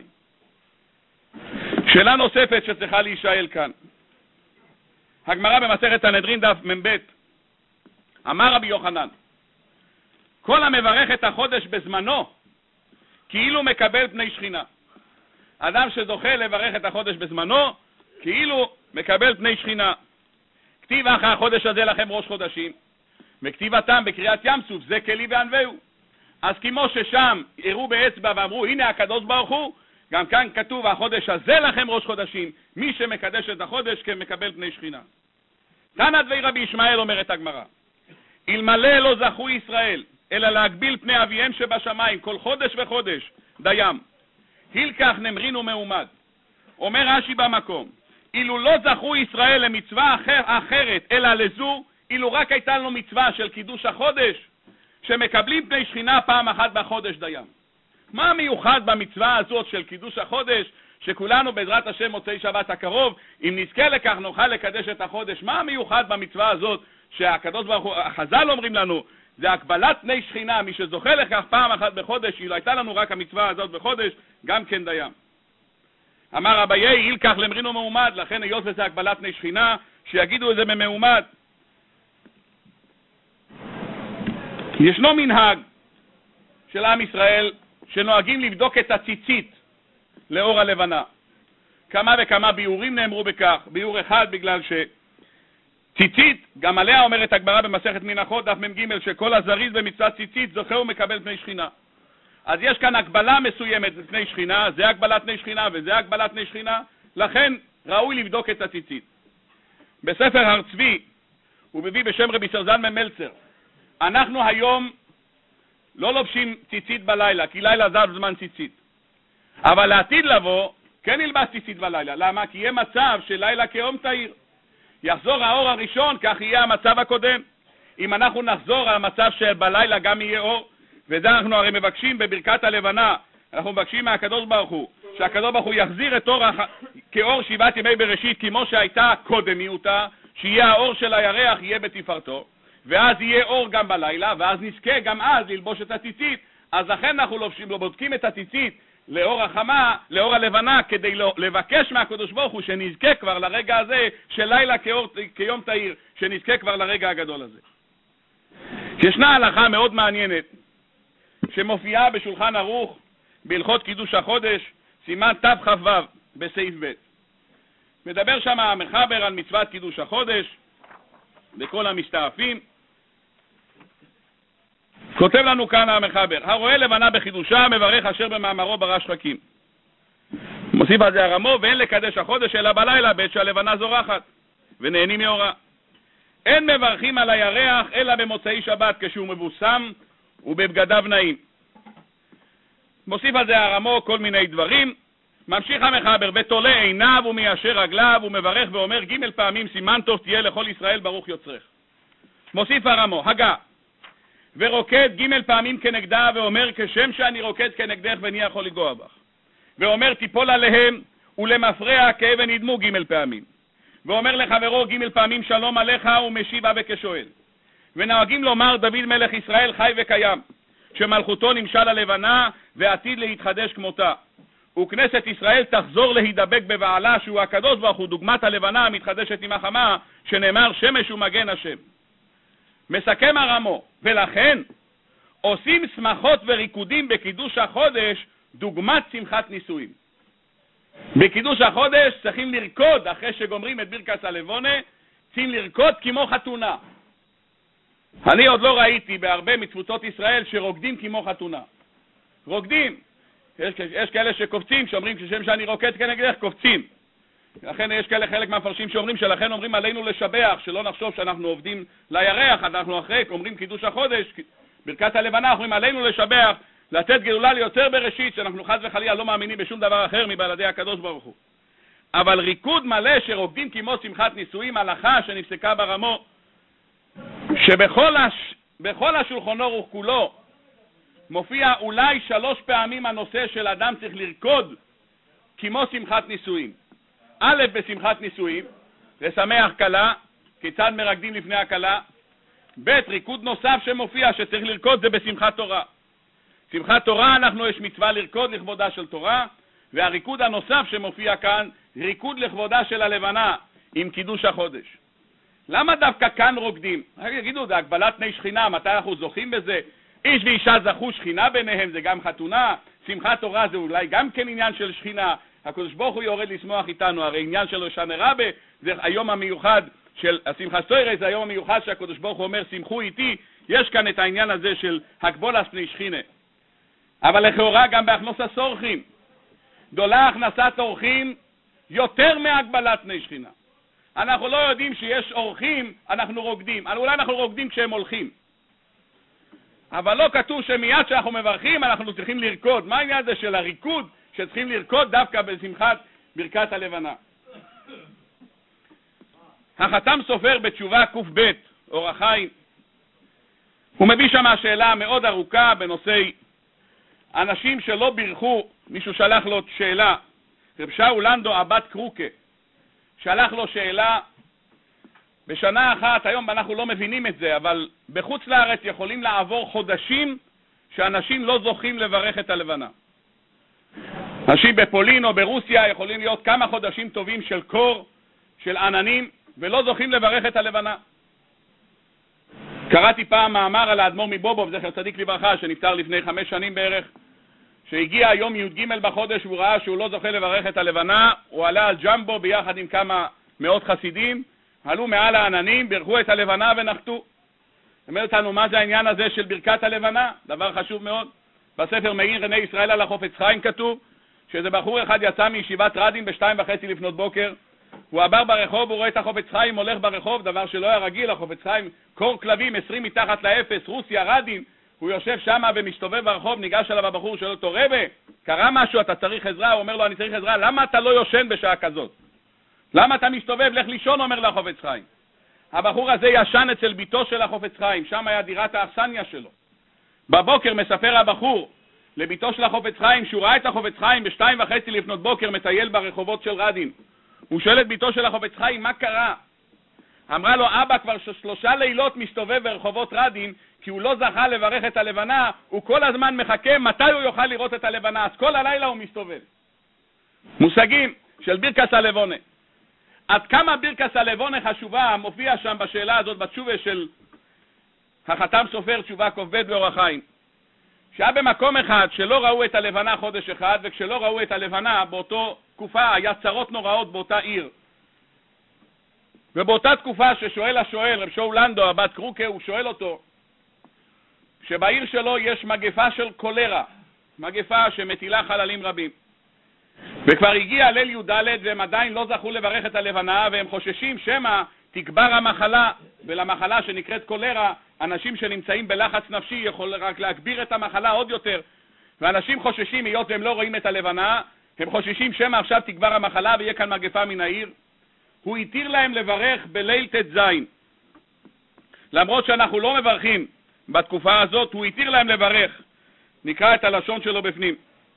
שאלה נוספת שצריכה להישאל כאן. הגמרא במסכת סנהדרין דף מ"ב, אמר רבי יוחנן, כל המברך את החודש בזמנו, כאילו מקבל פני שכינה. אדם שזוכה לברך את החודש בזמנו, כאילו מקבל פני שכינה. כתיב אחר החודש הזה לכם ראש חודשים, וכתיבתם בקריאת ים סוף, זה כלי וענווהו. אז כמו ששם הראו באצבע ואמרו, הנה הקדוש ברוך הוא, גם כאן כתוב, החודש הזה לכם ראש חודשים, מי שמקדש את החודש כמקבל פני שכינה. תנא דבי רבי ישמעאל, אומרת הגמרא, אלמלא לא זכו ישראל, אלא להגביל פני אביהם שבשמיים, כל חודש וחודש, דיים. הילקח נמרין ומעומד. אומר רש"י במקום, אילו לא זכו ישראל למצווה אחר, אחרת, אלא לזו, אילו רק הייתה לנו מצווה של קידוש החודש, שמקבלים פני שכינה פעם אחת בחודש דיים. מה המיוחד במצווה הזאת של קידוש החודש, שכולנו בעזרת השם מוצאי שבת הקרוב, אם נזכה לכך נוכל לקדש את החודש? מה המיוחד במצווה הזאת שהקדוש ברוך הוא, החז"ל אומרים לנו, זה הקבלת פני שכינה, מי שזוכה לכך פעם אחת בחודש, אילו הייתה לנו רק המצווה הזאת בחודש, גם כן דיים. אמר אביי, הילקח למרין ומעומד, לכן היות וזה הקבלת פני שכינה, שיגידו את זה במעומד. ישנו מנהג של עם ישראל, שנוהגים לבדוק את הציצית לאור הלבנה. כמה וכמה ביורים נאמרו בכך. ביור אחד בגלל שציצית, גם עליה אומרת הגמרא במסכת מנחות דף מ"ג, שכל הזריז במצוות ציצית זוכה ומקבל פני שכינה. אז יש כאן הגבלה מסוימת לפני שכינה, זה הגבלת פני שכינה וזה הגבלת פני שכינה, לכן ראוי לבדוק את הציצית. בספר הר צבי הוא מביא בשם רבי סרזן ממלצר, אנחנו היום לא לובשים ציצית בלילה, כי לילה זה זמן ציצית. אבל לעתיד לבוא, כן נלבש ציצית בלילה. למה? כי יהיה מצב של לילה כיום תאיר. יחזור האור הראשון, כך יהיה המצב הקודם. אם אנחנו נחזור על המצב שבלילה גם יהיה אור, וזה אנחנו הרי מבקשים בברכת הלבנה, אנחנו מבקשים מהקדוש ברוך הוא, שהקדוש ברוך הוא יחזיר את אור הח... כאור שבעת ימי בראשית, כמו שהייתה קודמיותה, שיהיה האור של הירח יהיה בתפארתו, ואז יהיה אור גם בלילה, ואז נזכה גם אז ללבוש את הציצית. אז לכן אנחנו לובשים, לא בודקים את הציצית לאור החמה, לאור הלבנה, כדי לבקש מהקדוש ברוך הוא שנזכה כבר לרגע הזה של לילה כאור, כיום תאיר, שנזכה כבר לרגע הגדול הזה. ישנה הלכה מאוד מעניינת שמופיעה בשולחן ערוך בהלכות קידוש החודש, סימן תכ"ו בסעיף ב'. מדבר שם המחבר על מצוות קידוש החודש לכל המשתעפים. כותב לנו כאן המחבר, הרואה לבנה בחידושה מברך אשר במאמרו ברא שחקים. מוסיף על זה הרמו, ואין לקדש החודש אלא בלילה בעת שהלבנה זורחת ונהנים מאורה. אין מברכים על הירח אלא במוצאי שבת כשהוא מבוסם ובבגדיו נעים. מוסיף על זה הרמו כל מיני דברים. ממשיך המחבר, ותולה עיניו ומיישר רגליו ומברך ואומר ג' פעמים סימן טוב תהיה לכל ישראל ברוך יוצרך. מוסיף הרמו, הגה, ורוקד ג' פעמים כנגדה ואומר כשם שאני רוקד כנגדך ואני יכול לגוע בך. ואומר תיפול עליהם ולמפרע כאבן ידמו ג' פעמים. ואומר לחברו ג' פעמים שלום עליך ומשיב אבא כשואל. ונוהגים לומר דוד מלך ישראל חי וקיים, שמלכותו נמשל הלבנה ועתיד להתחדש כמותה. וכנסת ישראל תחזור להידבק בבעלה שהוא הקדוש ברוך הוא דוגמת הלבנה המתחדשת עם החמה, שנאמר שמש ומגן השם. מסכם הרמו, ולכן עושים שמחות וריקודים בקידוש החודש דוגמת שמחת נישואים. בקידוש החודש צריכים לרקוד, אחרי שגומרים את ברכת הלבונה, צריכים לרקוד כמו חתונה. אני עוד לא ראיתי בהרבה מתפוצות ישראל שרוקדים כמו חתונה. רוקדים. יש, יש כאלה שקופצים, שאומרים כשם שאני רוקד כנגדך, קופצים. לכן יש כאלה חלק מהמפרשים שאומרים שלכן אומרים עלינו לשבח, שלא נחשוב שאנחנו עובדים לירח, אנחנו אחרי, אומרים קידוש החודש, ברכת הלבנה, אומרים עלינו לשבח, לתת גאולה ליותר בראשית, שאנחנו חס וחלילה לא מאמינים בשום דבר אחר מבלעדי הקדוש ברוך הוא. אבל ריקוד מלא שרוקדים כמו שמחת נישואים, הלכה שנפסקה ברמו, שבכל הש... בכל השולחן ערוך כולו מופיע אולי שלוש פעמים הנושא של אדם צריך לרקוד כמו שמחת נישואים. א', בשמחת נישואים, לשמח כלה, כיצד מרקדים לפני הכלה. ב', ריקוד נוסף שמופיע שצריך לרקוד זה בשמחת תורה. שמחת תורה אנחנו יש מצווה לרקוד לכבודה של תורה, והריקוד הנוסף שמופיע כאן, ריקוד לכבודה של הלבנה עם קידוש החודש. למה דווקא כאן רוקדים? יגידו, זה הגבלת פני שכינה, מתי אנחנו זוכים בזה? איש ואישה זכו שכינה ביניהם, זה גם חתונה. שמחת תורה זה אולי גם כן עניין של שכינה. הקדוש ברוך הוא יורד לשמוח איתנו, הרי עניין של ראשון רבה, זה היום המיוחד של השמחת תורה, זה היום המיוחד שהקדוש ברוך הוא אומר שמחו איתי. יש כאן את העניין הזה של הגבולת פני שכינה. אבל לכאורה גם בהכנסת אורחים. גדולה הכנסת אורחים יותר מהגבלת פני שכינה. אנחנו לא יודעים שיש אורחים, אנחנו רוקדים. אולי אנחנו רוקדים כשהם הולכים. אבל לא כתוב שמיד שאנחנו מברכים אנחנו צריכים לרקוד. מה העניין הזה של הריקוד שצריכים לרקוד דווקא בשמחת ברכת הלבנה? החתם סופר בתשובה ק"ב, אור החיים, הוא מביא שם שאלה מאוד ארוכה בנושא אנשים שלא בירכו. מישהו שלח לו שאלה, רב שאול לנדו עבד קרוקה, שלח לו שאלה בשנה אחת, היום אנחנו לא מבינים את זה, אבל בחוץ לארץ יכולים לעבור חודשים שאנשים לא זוכים לברך את הלבנה. אנשים בפולין או ברוסיה יכולים להיות כמה חודשים טובים של קור, של עננים, ולא זוכים לברך את הלבנה. קראתי פעם מאמר על האדמו"ר מבובוב, זכר צדיק לברכה, שנפטר לפני חמש שנים בערך, שהגיע היום י"ג בחודש והוא ראה שהוא לא זוכה לברך את הלבנה, הוא עלה על ג'מבו ביחד עם כמה מאות חסידים, עלו מעל העננים, ברכו את הלבנה ונחתו. אומר אותנו מה זה העניין הזה של ברכת הלבנה, דבר חשוב מאוד. בספר מאיר עיני ישראל על החופץ חיים כתוב שזה בחור אחד יצא מישיבת רדין בשתיים וחצי לפנות בוקר, הוא עבר ברחוב, הוא רואה את החופץ חיים הולך ברחוב, דבר שלא היה רגיל, החופץ חיים קור כלבים עשרים מתחת לאפס, רוסיה רדין, הוא יושב שם ומשתובב ברחוב, ניגש אליו הבחור, שואל אותו רבה, קרה משהו, אתה צריך עזרה? הוא אומר לו אני צריך עזרה, למה אתה לא יושן בשעה כזאת? למה אתה מסתובב? לך לישון, אומר לה חופץ חיים. הבחור הזה ישן אצל ביתו של החופץ חיים, שם היה דירת האכסניה שלו. בבוקר מספר הבחור לביתו של החופץ חיים שהוא ראה את החופץ חיים בשתיים וחצי לפנות בוקר מטייל ברחובות של רדין. הוא שואל את ביתו של החופץ חיים מה קרה? אמרה לו, אבא כבר שלושה לילות מסתובב ברחובות רדין, כי הוא לא זכה לברך את הלבנה, הוא כל הזמן מחכה מתי הוא יוכל לראות את הלבנה, אז כל הלילה הוא מסתובב. מושגים של בירקס הלבונה. עד כמה בירקס הלבונה חשובה, מופיע שם בשאלה הזאת, בתשובה של החתם סופר, תשובה ק"ב באור החיים. שהיה במקום אחד שלא ראו את הלבנה חודש אחד, וכשלא ראו את הלבנה באותו תקופה היה צרות נוראות באותה עיר. ובאותה תקופה ששואל השואל, רב שאול לנדו, הבת קרוקה, הוא שואל אותו, שבעיר שלו יש מגפה של קולרה, מגפה שמטילה חללים רבים. וכבר הגיע ליל י"ד והם עדיין לא זכו לברך את הלבנה, והם חוששים שמא תגבר המחלה, ולמחלה שנקראת קולרה, אנשים שנמצאים בלחץ נפשי יכול רק להגביר את המחלה עוד יותר, ואנשים חוששים, היות והם לא רואים את הלבנה, הם חוששים שמא עכשיו תגבר המחלה ויהיה כאן מגפה מן העיר. הוא התיר להם לברך בליל ת' למרות שאנחנו לא מברכים בתקופה הזאת, הוא התיר להם לברך. נקרא את הלשון שלו בפנים.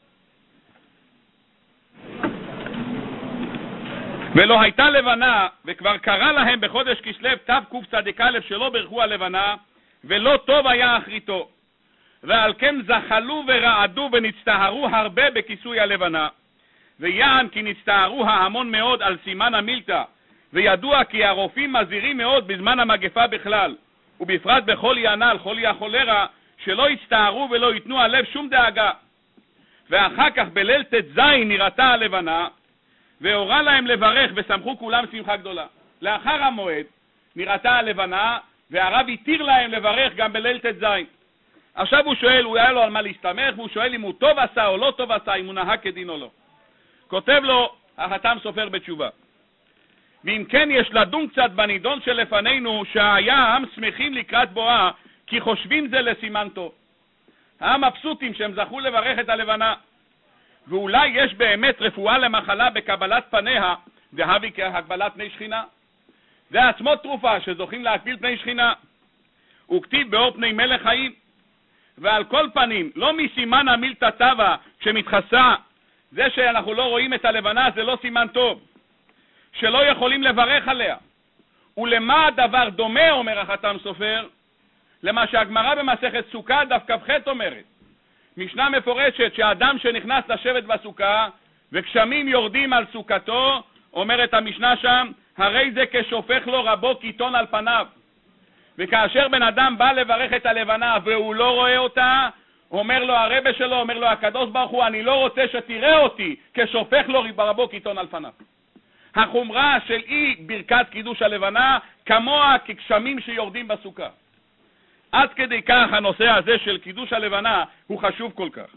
ולא הייתה לבנה, וכבר קרא להם בחודש כסלו תקצ"א שלא ברכו הלבנה, ולא טוב היה אחריתו. ועל כן זחלו ורעדו ונצטהרו הרבה בכיסוי הלבנה. ויען כי נצטהרו ההמון מאוד על סימן המילתא, וידוע כי הרופאים מזהירים מאוד בזמן המגפה בכלל, ובפרט בחולי הנ"ל, חולי החולרה, שלא יצטהרו ולא ייתנו הלב שום דאגה. ואחר כך בליל ת' נראתה הלבנה, והורה להם לברך, ושמחו כולם שמחה גדולה. לאחר המועד נראתה הלבנה, והרב התיר להם לברך גם בליל ת'. עכשיו הוא שואל, הוא היה לו על מה להסתמך, והוא שואל אם הוא טוב עשה או לא טוב עשה, אם הוא נהג כדין או לא. כותב לו החתם סופר בתשובה, ואם כן יש לדון קצת בנידון שלפנינו, שהיה העם שמחים לקראת בואה, כי חושבים זה לסימן טוב. העם מבסוטים שהם זכו לברך את הלבנה, ואולי יש באמת רפואה למחלה בקבלת פניה, והביא כהגבלת פני שכינה. זה עצמו תרופה שזוכים להגביל פני שכינה. הוא כתיב באור פני מלך חיים. ועל כל פנים, לא מסימן המילתא טבא שמתחסה, זה שאנחנו לא רואים את הלבנה זה לא סימן טוב, שלא יכולים לברך עליה. ולמה הדבר דומה, אומר החתם סופר, למה שהגמרא במסכת סוכה דף כ"ח אומרת. משנה מפורשת שהאדם שנכנס לשבת בסוכה וגשמים יורדים על סוכתו, אומרת המשנה שם, הרי זה כשופך לו רבו קיטון על פניו. וכאשר בן אדם בא לברך את הלבנה והוא לא רואה אותה, אומר לו הרבה שלו, אומר לו הקדוש ברוך הוא, אני לא רוצה שתראה אותי כשופך לו רבו קיטון על פניו. החומרה של אי ברכת קידוש הלבנה כמוה כגשמים שיורדים בסוכה. עד כדי כך הנושא הזה של קידוש הלבנה הוא חשוב כל כך.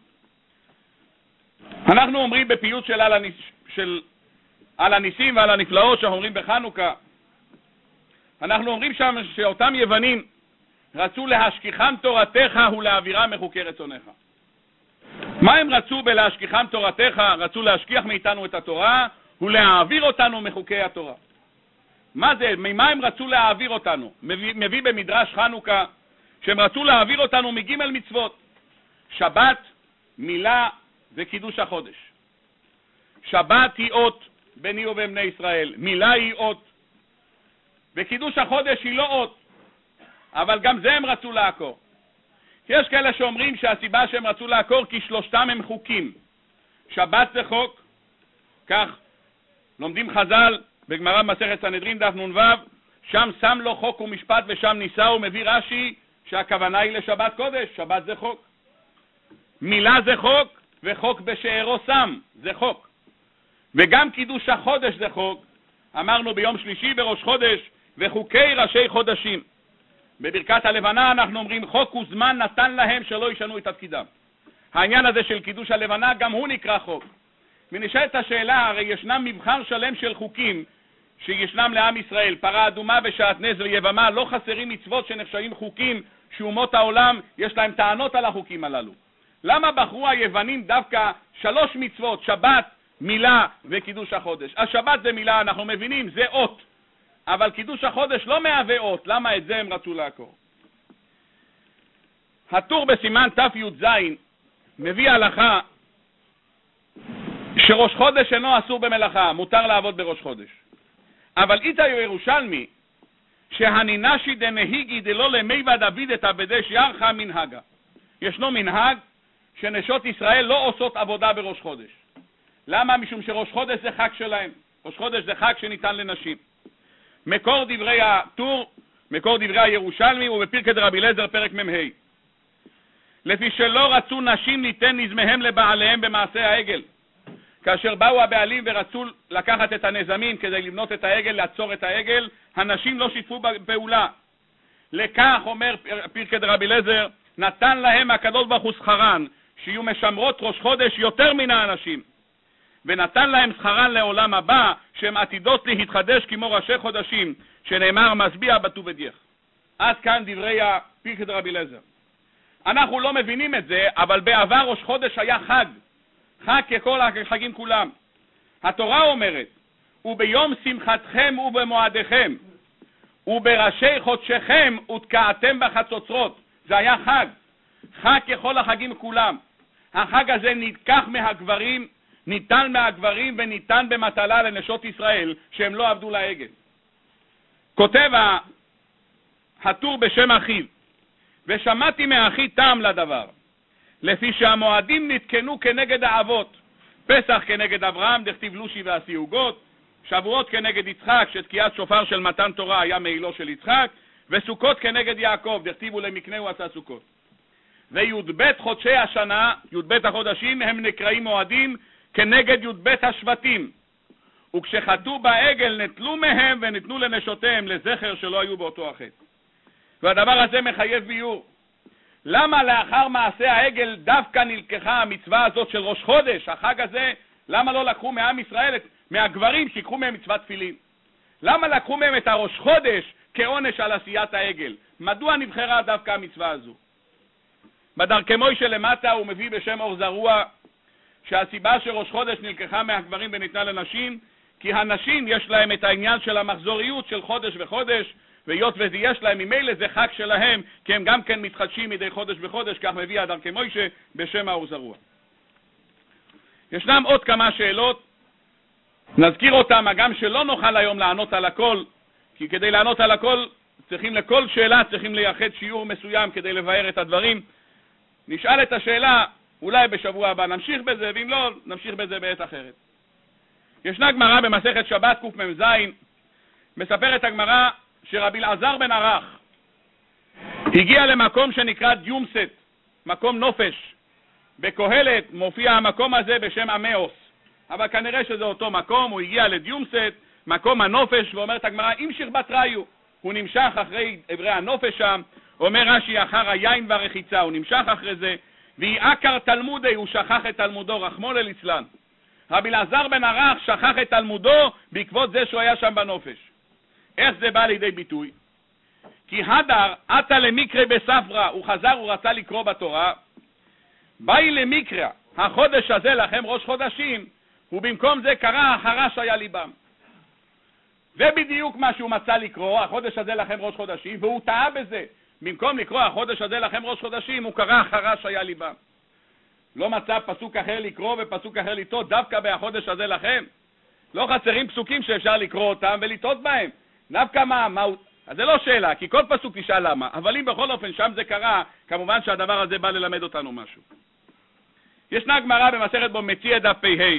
אנחנו אומרים בפיוט של על, הניס, של על הניסים ועל הנפלאות שאנחנו אומרים בחנוכה, אנחנו אומרים שם שאותם יוונים רצו להשכיחם תורתך ולהעבירם מחוקי רצונך. מה הם רצו בלהשכיחם תורתך? רצו להשכיח מאיתנו את התורה ולהעביר אותנו מחוקי התורה. מה זה? ממה הם רצו להעביר אותנו? מביא, מביא במדרש חנוכה שהם רצו להעביר אותנו מג' מצוות, שבת, מילה וקידוש החודש. שבת היא אות ביני ובין בני ישראל, מילה היא אות, וקידוש החודש היא לא אות, אבל גם זה הם רצו לעקור. יש כאלה שאומרים שהסיבה שהם רצו לעקור כי שלושתם הם חוקים. שבת זה חוק, כך לומדים חז"ל בגמרא מסכת סנהדרין דף נ"ו, שם שם לו חוק ומשפט ושם ניסה, ומביא רש"י שהכוונה היא לשבת קודש, שבת זה חוק. מילה זה חוק, וחוק בשערו שם זה חוק. וגם קידוש החודש זה חוק, אמרנו ביום שלישי בראש חודש, וחוקי ראשי חודשים. בברכת הלבנה אנחנו אומרים חוק וזמן נתן להם שלא ישנו את תפקידם. העניין הזה של קידוש הלבנה גם הוא נקרא חוק. ונשאלת השאלה, הרי ישנם מבחר שלם של חוקים שישנם לעם ישראל, פרה אדומה בשעטנז ויבמה, לא חסרים מצוות שנחשבים חוקים שאומות העולם יש להם טענות על החוקים הללו. למה בחרו היוונים דווקא שלוש מצוות, שבת, מילה וקידוש החודש? השבת זה מילה, אנחנו מבינים, זה אות. אבל קידוש החודש לא מהווה אות, למה את זה הם רצו לעקור? הטור בסימן ת"ז מביא הלכה שראש חודש אינו אסור במלאכה, מותר לעבוד בראש חודש. אבל איתא ירושלמי שהנינשי דנהיגי דלא למיבא דוד את עבדי שיערכה מנהגה. ישנו מנהג שנשות ישראל לא עושות עבודה בראש חודש. למה? משום שראש חודש זה חג שלהם. ראש חודש זה חג שניתן לנשים. מקור דברי הטור, מקור דברי הירושלמי ובפרקי דרבי אליעזר פרק מ"ה. לפי שלא רצו נשים ניתן נזמיהם לבעליהם במעשה העגל. כאשר באו הבעלים ורצו לקחת את הנזמים כדי לבנות את העגל, לעצור את העגל, הנשים לא שיתפו בפעולה. לכך אומר פרקי דרבי אליעזר, נתן להם הקדוש ברוך הוא שכרן, שיהיו משמרות ראש חודש יותר מן האנשים. ונתן להם שכרן לעולם הבא, שהם עתידות להתחדש כמו ראשי חודשים, שנאמר משביע בט"ו בדיח. עד כאן דברי פרקי דרבי אליעזר. אנחנו לא מבינים את זה, אבל בעבר ראש חודש היה חג. חג ככל החגים כולם. התורה אומרת, וביום שמחתכם ובמועדיכם, ובראשי חודשכם ותקעתם בחצוצרות. זה היה חג. חג ככל החגים כולם. החג הזה נלקח מהגברים, ניתן מהגברים וניתן במטלה לנשות ישראל, שהם לא עבדו לעגל. כותב הטור בשם אחיו, ושמעתי מאחי טעם לדבר, לפי שהמועדים נתקנו כנגד האבות, פסח כנגד אברהם, דכתיב לושי ועשי עוגות, שבועות כנגד יצחק, שתקיעת שופר של מתן תורה היה מעילו של יצחק, וסוכות כנגד יעקב, דכתיבו למקנהו עשה סוכות. וי"ב חודשי השנה, י"ב החודשים, הם נקראים מועדים כנגד י"ב השבטים. וכשחטאו בעגל נטלו מהם וניתנו לנשותיהם לזכר שלא היו באותו החטא. והדבר הזה מחייב ביור. למה לאחר מעשה העגל דווקא נלקחה המצווה הזאת של ראש חודש, החג הזה, למה לא לקחו מעם ישראל, מהגברים שיקחו מהם מצוות תפילין? למה לקחו מהם את הראש חודש כעונש על עשיית העגל? מדוע נבחרה דווקא המצווה הזו? בדרכי מוישה למטה הוא מביא בשם אור זרוע שהסיבה שראש חודש נלקחה מהגברים וניתנה לנשים, כי הנשים יש להם את העניין של המחזוריות של חודש וחודש, והיות וזה יש להם ממילא זה חג שלהם, כי הם גם כן מתחדשים מדי חודש וחודש, כך מביא הדרכי מוישה בשם האור זרוע. ישנם עוד כמה שאלות, נזכיר אותם, גם שלא נוכל היום לענות על הכל, כי כדי לענות על הכל צריכים לכל שאלה, צריכים לייחד שיעור מסוים כדי לבאר את הדברים. נשאל את השאלה, אולי בשבוע הבא נמשיך בזה, ואם לא, נמשיך בזה בעת אחרת. ישנה גמרא במסכת שבת קמ"ז, מספרת הגמרא שרבי אלעזר בן ערך הגיע למקום שנקרא דיומסט, מקום נופש. בקהלת מופיע המקום הזה בשם אמאוס, אבל כנראה שזה אותו מקום. הוא הגיע לדיומסט, מקום הנופש, ואומרת הגמרא, המשיך בתראיו. הוא נמשך אחרי עברי הנופש שם, אומר רש"י, אחר היין והרחיצה, הוא נמשך אחרי זה, ויעקר תלמודי, הוא שכח את תלמודו, רחמו ליצלן. רבי אלעזר בן ערך שכח את תלמודו בעקבות זה שהוא היה שם בנופש. איך זה בא לידי ביטוי? כי הדר עתה למקרא בספרא, הוא חזר, הוא רצה לקרוא בתורה, באי למקרא, החודש הזה לכם ראש חודשים, ובמקום זה קרא החרש היה ליבם. ובדיוק מה שהוא מצא לקרוא, החודש הזה לכם ראש חודשים, והוא טעה בזה. במקום לקרוא החודש הזה לכם ראש חודשים, הוא קרא החרש היה ליבם. לא מצא פסוק אחר לקרוא ופסוק אחר לטעות, דווקא בחודש הזה לכם. לא חסרים פסוקים שאפשר לקרוא אותם ולטעות בהם. דווקא מה, מה הוא... אז זה לא שאלה, כי כל פסוק נשאל למה. אבל אם בכל אופן שם זה קרה, כמובן שהדבר הזה בא ללמד אותנו משהו. ישנה גמרא במסכת בו מציע דף פ"ה.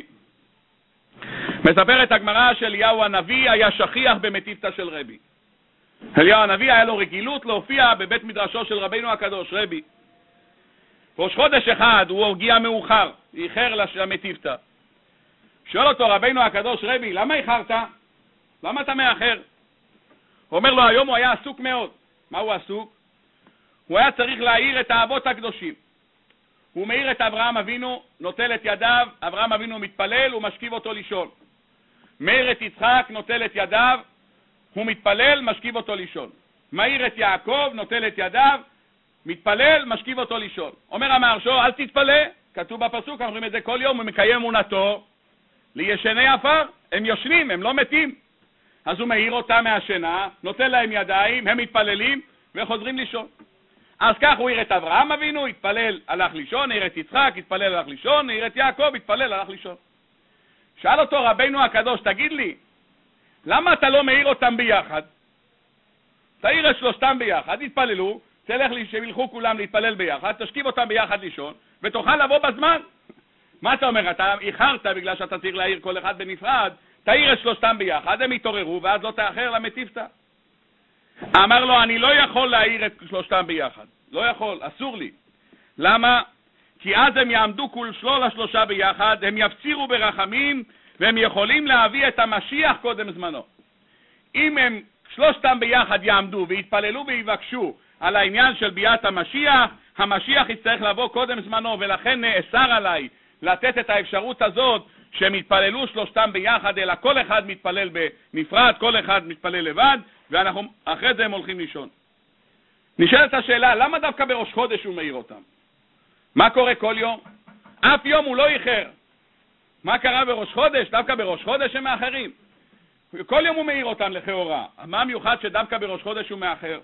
מספרת הגמרא שאליהו הנביא היה שכיח במטיבתא של רבי. אליהו הנביא היה לו רגילות להופיע בבית מדרשו של רבינו הקדוש רבי. ראש חודש אחד הוא הגיע מאוחר, איחר למטיבתא. שואל אותו רבינו הקדוש רבי, למה איחרת? למה אתה מאחר? הוא אומר לו, היום הוא היה עסוק מאוד. מה הוא עסוק? הוא היה צריך להעיר את האבות הקדושים. הוא מעיר את אברהם אבינו, נוטל את ידיו, אברהם אבינו מתפלל, הוא משכיב אותו לישון. מעיר את יצחק, נוטל את ידיו, הוא מתפלל, משכיב אותו לישון. מעיר את יעקב, נוטל את ידיו, מתפלל, משכיב אותו לישון. אומר המהרש"א, אל תתפלא, כתוב בפסוק, אנחנו רואים את זה כל יום, הוא מקיים אמונתו, לישני עפר, הם ישנים, הם לא מתים. אז הוא מעיר אותם מהשינה, נוטל להם ידיים, הם מתפללים וחוזרים לישון. אז כך הוא העיר את אברהם אבינו, התפלל, הלך לישון, העיר את יצחק, התפלל, הלך לישון, העיר את יעקב, התפלל, הלך לישון. שאל אותו רבינו הקדוש, תגיד לי, למה אתה לא מעיר אותם ביחד? תעיר את שלושתם ביחד, יתפללו, תלך לי שילכו כולם להתפלל ביחד, תשכיב אותם ביחד לישון, ותוכל לבוא בזמן. מה אתה אומר? אתה איחרת בגלל שאתה צריך להעיר כל אחד בנפרד, תעיר את שלושתם ביחד, הם יתעוררו, ואז לא תאחר למטיפתא. אמר לו, אני לא יכול להעיר את שלושתם ביחד. לא יכול, אסור לי. למה? כי אז הם יעמדו כול שלול השלושה ביחד, הם יפצירו ברחמים, והם יכולים להביא את המשיח קודם זמנו. אם הם שלושתם ביחד יעמדו ויתפללו ויבקשו על העניין של ביאת המשיח, המשיח יצטרך לבוא קודם זמנו, ולכן נאסר עליי לתת את האפשרות הזאת שהם יתפללו שלושתם ביחד, אלא כל אחד מתפלל בנפרד, כל אחד מתפלל לבד, ואנחנו אחרי זה הם הולכים לישון. נשאלת השאלה, למה דווקא בראש חודש הוא מעיר אותם? מה קורה כל יום? אף יום הוא לא איחר. מה קרה בראש חודש? דווקא בראש חודש הם מאחרים. כל יום הוא מעיר אותם לכאורה. מה המיוחד שדווקא בראש חודש הוא מאחר?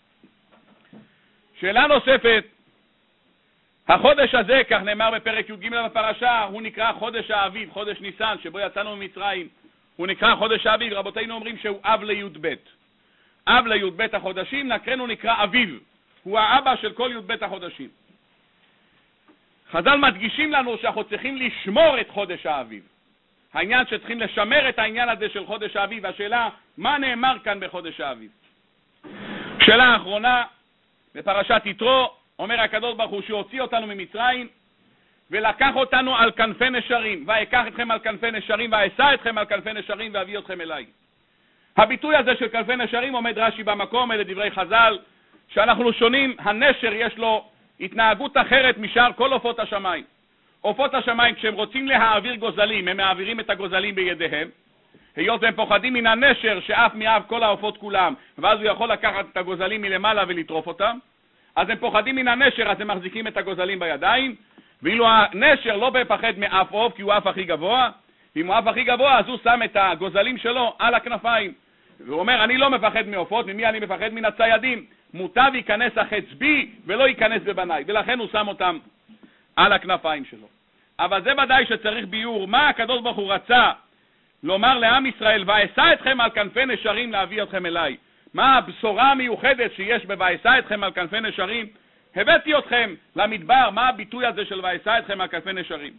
שאלה נוספת, החודש הזה, כך נאמר בפרק י"ג בפרשה, הוא נקרא חודש האביב, חודש ניסן, שבו יצאנו ממצרים. הוא נקרא חודש האביב, רבותינו אומרים שהוא אב לי"ב. אב לי"ב החודשים, נקרנו נקרא אביב. הוא האבא של כל י"ב החודשים. חז"ל מדגישים לנו שאנחנו צריכים לשמור את חודש האביב. העניין שצריכים לשמר את העניין הזה של חודש האביב. השאלה, מה נאמר כאן בחודש האביב? שאלה האחרונה, בפרשת יתרו, אומר הקדוש ברוך הוא שהוציא אותנו ממצרים, ולקח אותנו על כנפי נשרים, ואקח אתכם על כנפי נשרים, ואשא אתכם על כנפי נשרים, ואביא אתכם אליי. הביטוי הזה של כנפי נשרים עומד רש"י במקום, אלה דברי חז"ל, שאנחנו שונים, הנשר יש לו התנהגות אחרת משאר כל עופות השמיים. עופות השמיים, כשהם רוצים להעביר גוזלים, הם מעבירים את הגוזלים בידיהם, היות והם פוחדים מן הנשר שאף מאב כל העופות כולם, ואז הוא יכול לקחת את הגוזלים מלמעלה ולטרוף אותם, אז הם פוחדים מן הנשר, אז הם מחזיקים את הגוזלים בידיים, ואילו הנשר לא בפחד מאף עוף, כי הוא אף הכי גבוה, ואם הוא אף הכי גבוה, אז הוא שם את הגוזלים שלו על הכנפיים. והוא אומר, אני לא מפחד מעופות, ממי אני מפחד? מן הציידים. מוטב ייכנס החץ בי ולא ייכנס בבניי, ולכן הוא שם אותם על הכנפיים שלו. אבל זה ודאי שצריך ביור, מה הקדוש ברוך הוא רצה לומר לעם ישראל, ואשא אתכם על כנפי נשרים להביא אתכם אליי. מה הבשורה המיוחדת שיש ב"ואשא אתכם על כנפי נשרים"? הבאתי אתכם למדבר. מה הביטוי הזה של "ואשא אתכם על כנפי נשרים"?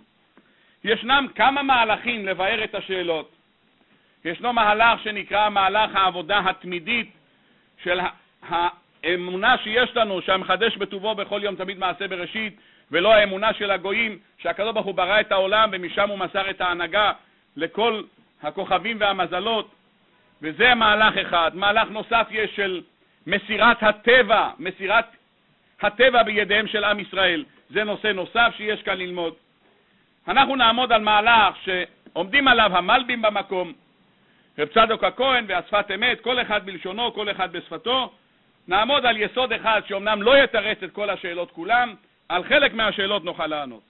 ישנם כמה מהלכים לבאר את השאלות. ישנו מהלך שנקרא מהלך העבודה התמידית של האמונה שיש לנו, שהמחדש בטובו בכל יום תמיד מעשה בראשית, ולא האמונה של הגויים שהקדוש ברוך הוא ברא את העולם ומשם הוא מסר את ההנהגה לכל הכוכבים והמזלות. וזה מהלך אחד. מהלך נוסף יש של מסירת הטבע, מסירת הטבע בידיהם של עם ישראל. זה נושא נוסף שיש כאן ללמוד. אנחנו נעמוד על מהלך שעומדים עליו המלבים במקום, רב צדוק הכהן והשפת אמת, כל אחד בלשונו, כל אחד בשפתו. נעמוד על יסוד אחד שאומנם לא יתרץ את כל השאלות כולם, על חלק מהשאלות נוכל לענות.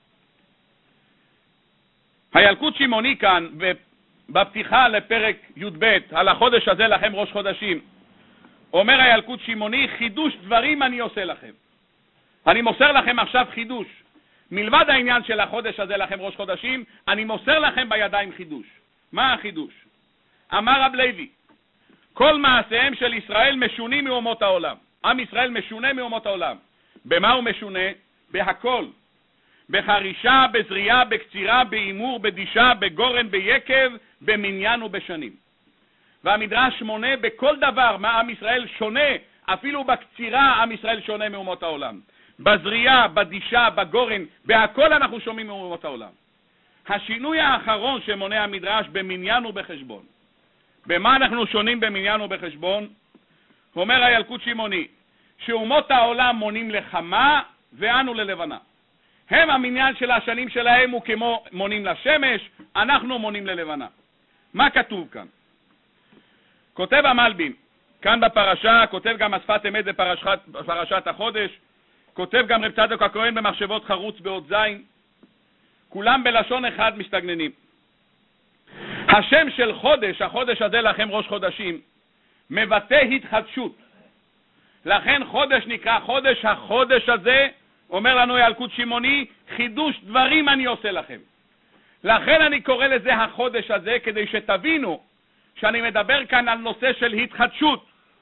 הילקוט שמעוני כאן, בפתיחה לפרק י"ב, על החודש הזה לכם ראש חודשים, אומר הילקוט שמעוני, חידוש דברים אני עושה לכם. אני מוסר לכם עכשיו חידוש. מלבד העניין של החודש הזה לכם ראש חודשים, אני מוסר לכם בידיים חידוש. מה החידוש? אמר רב לוי, כל מעשיהם של ישראל משונים מאומות העולם. עם ישראל משונה מאומות העולם. במה הוא משונה? בהכל. בחרישה, בזריעה, בקצירה, באימור, בדישה, בגורן, ביקב, במניין ובשנים. והמדרש מונה בכל דבר מה עם ישראל שונה, אפילו בקצירה עם ישראל שונה מאומות העולם. בזריעה, בדישה, בגורן, בהכל אנחנו שומעים מאומות העולם. השינוי האחרון שמונה המדרש במניין ובחשבון. במה אנחנו שונים במניין ובחשבון? אומר הילקוט שמעוני, שאומות העולם מונים לחמה ואנו ללבנה. הם המניין של השנים שלהם הוא כמו מונים לשמש, אנחנו מונים ללבנה. מה כתוב כאן? כותב המלבים, כאן בפרשה, כותב גם השפת אמת בפרשת, בפרשת החודש, כותב גם רב צדוק הכהן במחשבות חרוץ באות זין, כולם בלשון אחד מסתגננים. השם של חודש, החודש הזה לכם ראש חודשים, מבטא התחדשות. לכן חודש נקרא חודש, החודש הזה, אומר לנו ילקוט שמעוני, חידוש דברים אני עושה לכם. לכן אני קורא לזה החודש הזה, כדי שתבינו שאני מדבר כאן על נושא של התחדשות.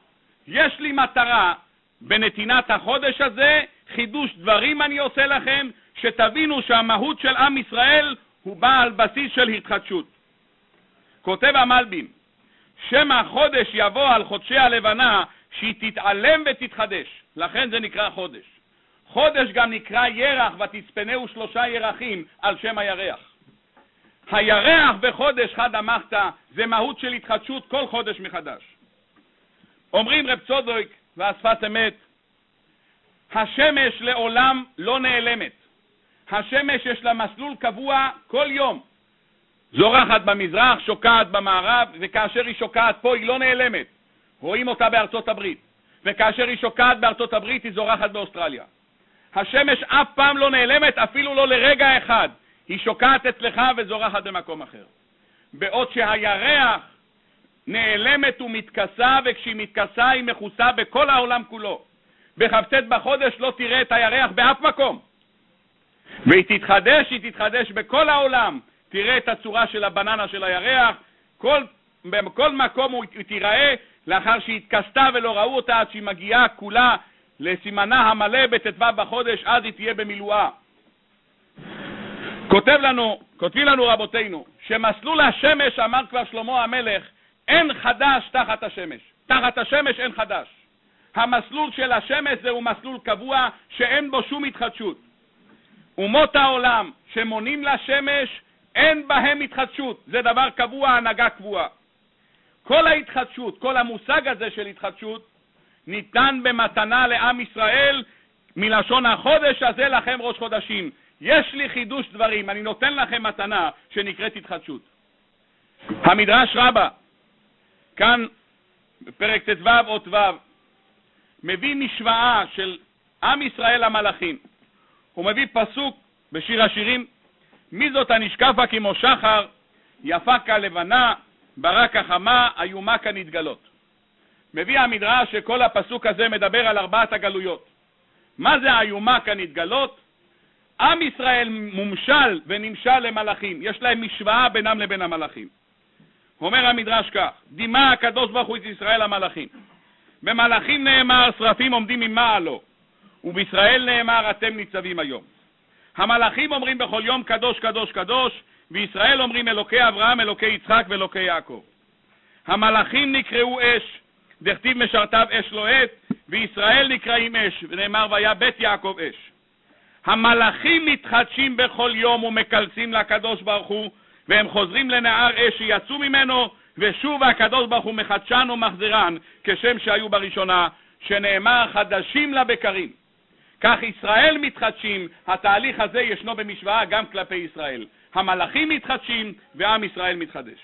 יש לי מטרה בנתינת החודש הזה, חידוש דברים אני עושה לכם, שתבינו שהמהות של עם ישראל הוא בא על בסיס של התחדשות. כותב המלבים, שם החודש יבוא על חודשי הלבנה, שהיא תתעלם ותתחדש, לכן זה נקרא חודש. חודש גם נקרא ירח, ותצפנהו שלושה ירחים על שם הירח. הירח בחודש חד אמרת, זה מהות של התחדשות כל חודש מחדש. אומרים רב צודק והשפת אמת, השמש לעולם לא נעלמת. השמש יש לה מסלול קבוע כל יום. זורחת במזרח, שוקעת במערב, וכאשר היא שוקעת פה היא לא נעלמת. רואים אותה בארצות הברית. וכאשר היא שוקעת בארצות הברית היא זורחת באוסטרליה. השמש אף פעם לא נעלמת, אפילו לא לרגע אחד. היא שוקעת אצלך וזורחת במקום אחר. בעוד שהירח נעלמת ומתכסה, וכשהיא מתכסה היא מכוסה בכל העולם כולו. בחפצת בחודש לא תראה את הירח באף מקום. והיא תתחדש, היא תתחדש בכל העולם. תראה את הצורה של הבננה של הירח, כל, בכל מקום היא תיראה, לאחר שהיא התכסתה ולא ראו אותה, עד שהיא מגיעה כולה לסימנה המלא בט"ו בחודש, אז היא תהיה במילואה. כותב לנו, כותבים לנו רבותינו, שמסלול השמש, אמר כבר שלמה המלך, אין חדש תחת השמש. תחת השמש אין חדש. המסלול של השמש זהו מסלול קבוע שאין בו שום התחדשות. אומות העולם שמונים לשמש, אין בהם התחדשות. זה דבר קבוע, הנהגה קבועה. כל ההתחדשות, כל המושג הזה של התחדשות, ניתן במתנה לעם ישראל, מלשון החודש הזה לכם ראש חודשים. יש לי חידוש דברים, אני נותן לכם מתנה שנקראת התחדשות. המדרש רבה, כאן בפרק ט"ו או ט"ו, מביא משוואה של עם ישראל המלאכים. הוא מביא פסוק בשיר השירים, מי זאת הנשקפה כמו שחר, יפה כלבנה, ברק החמה, איומה כנתגלות. מביא המדרש שכל הפסוק הזה מדבר על ארבעת הגלויות. מה זה איומה כנתגלות? עם ישראל מומשל ונמשל למלאכים, יש להם משוואה בינם לבין המלאכים. אומר המדרש כך, דימה הקדוש ברוך הוא את ישראל המלאכים. במלאכים נאמר שרפים עומדים ממעלו, ובישראל נאמר אתם ניצבים היום. המלאכים אומרים בכל יום קדוש קדוש קדוש, וישראל אומרים אלוקי אברהם, אלוקי יצחק ואלוקי יעקב. המלאכים נקראו אש, דכתיב משרתיו אש לוהט, וישראל נקראים אש, ונאמר והיה בית יעקב אש. המלאכים מתחדשים בכל יום ומקלסים לקדוש ברוך הוא, והם חוזרים לנהר אש שיצאו ממנו, ושוב הקדוש ברוך הוא מחדשן ומחזירן, כשם שהיו בראשונה, שנאמר חדשים לבקרים. כך ישראל מתחדשים, התהליך הזה ישנו במשוואה גם כלפי ישראל. המלאכים מתחדשים ועם ישראל מתחדש.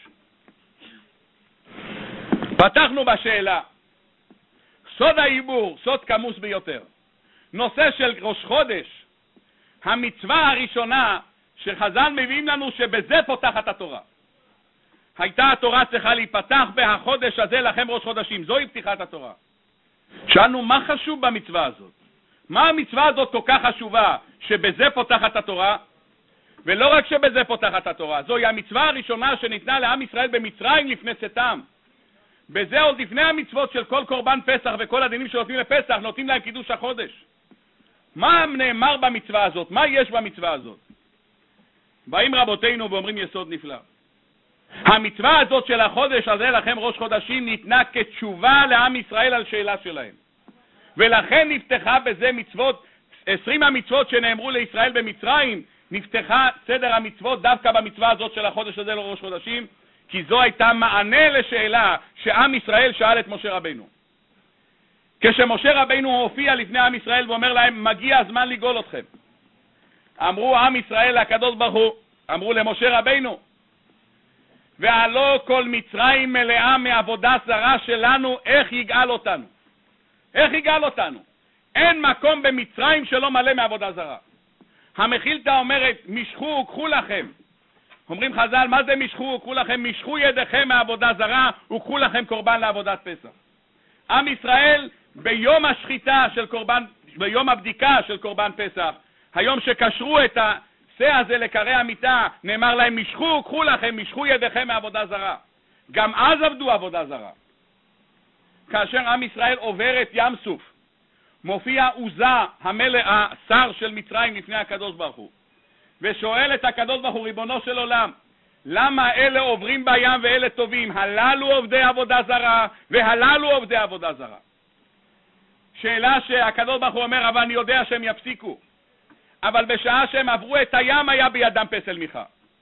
פתחנו בשאלה, סוד העיבור, סוד כמוס ביותר. נושא של ראש חודש, המצווה הראשונה שחז"ל מביאים לנו שבזה פותחת התורה. הייתה התורה צריכה להיפתח בהחודש הזה לכם ראש חודשים, זוהי פתיחת התורה. שאלנו מה חשוב במצווה הזאת? מה המצווה הזאת כל כך חשובה שבזה פותחת התורה? ולא רק שבזה פותחת התורה, זוהי המצווה הראשונה שניתנה לעם ישראל במצרים לפני צאתם. בזה עוד לפני המצוות של כל קורבן פסח וכל הדינים שנותנים לפסח, נותנים להם קידוש החודש. מה נאמר במצווה הזאת? מה יש במצווה הזאת? באים רבותינו ואומרים יסוד נפלא. המצווה הזאת של החודש הזה לכם ראש חודשים ניתנה כתשובה לעם ישראל על שאלה שלהם. ולכן נפתחה בזה מצוות, עשרים המצוות שנאמרו לישראל במצרים, נפתחה סדר המצוות דווקא במצווה הזאת של החודש הזה לראש חודשים, כי זו הייתה מענה לשאלה שעם ישראל שאל את משה רבינו. כשמשה רבינו הופיע לפני עם ישראל ואומר להם, מגיע הזמן לגאול אתכם. אמרו עם ישראל לקדוש ברוך הוא, אמרו למשה רבינו, והלא כל מצרים מלאה מעבודה זרה שלנו, איך יגאל אותנו? איך יגאל אותנו? אין מקום במצרים שלא מלא מעבודה זרה. המחילתא אומרת, משכו וקחו לכם. אומרים חז"ל, מה זה משכו וקחו לכם? משכו ידיכם מעבודה זרה וקחו לכם קורבן לעבודת פסח. עם ישראל ביום השחיטה של קורבן, ביום הבדיקה של קורבן פסח, היום שקשרו את השה הזה לקרי המיטה, נאמר להם, משכו וקחו לכם, משכו ידיכם מעבודה זרה. גם אז עבדו עבודה זרה. כאשר עם ישראל עובר את ים סוף, מופיע עוזה, המלך, השר של מצרים לפני הקדוש ברוך הוא, ושואל את הקדוש ברוך הוא, ריבונו של עולם, למה אלה עוברים בים ואלה טובים? הללו עובדי עבודה זרה והללו עובדי עבודה זרה. שאלה שהקדוש ברוך הוא אומר, אבל אני יודע שהם יפסיקו. אבל בשעה שהם עברו את הים היה בידם פסל מיכה.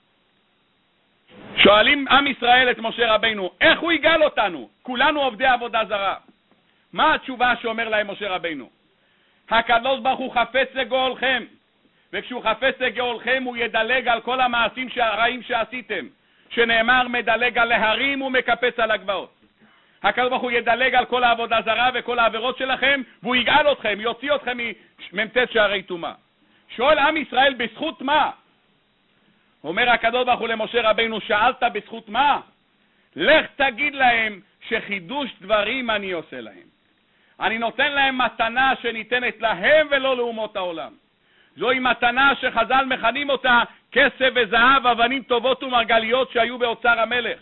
שואלים עם ישראל את משה רבינו, איך הוא יגאל אותנו? כולנו עובדי עבודה זרה. מה התשובה שאומר להם משה רבינו? הקדוש ברוך הוא חפץ לגאולכם, וכשהוא חפץ לגאולכם הוא ידלג על כל המעשים הרעים שעשיתם, שנאמר מדלג על ההרים ומקפץ על הגבעות. הקדוש ברוך הוא ידלג על כל העבודה זרה וכל העבירות שלכם, והוא יגאל אתכם, יוציא אתכם ממ"ט שערי טומאה. שואל עם ישראל, בזכות מה? אומר הקדוש ברוך הוא למשה רבינו, שאלת בזכות מה? לך תגיד להם שחידוש דברים אני עושה להם. אני נותן להם מתנה שניתנת להם ולא לאומות העולם. זוהי מתנה שחז"ל מכנים אותה כסף וזהב, אבנים טובות ומרגליות שהיו באוצר המלך.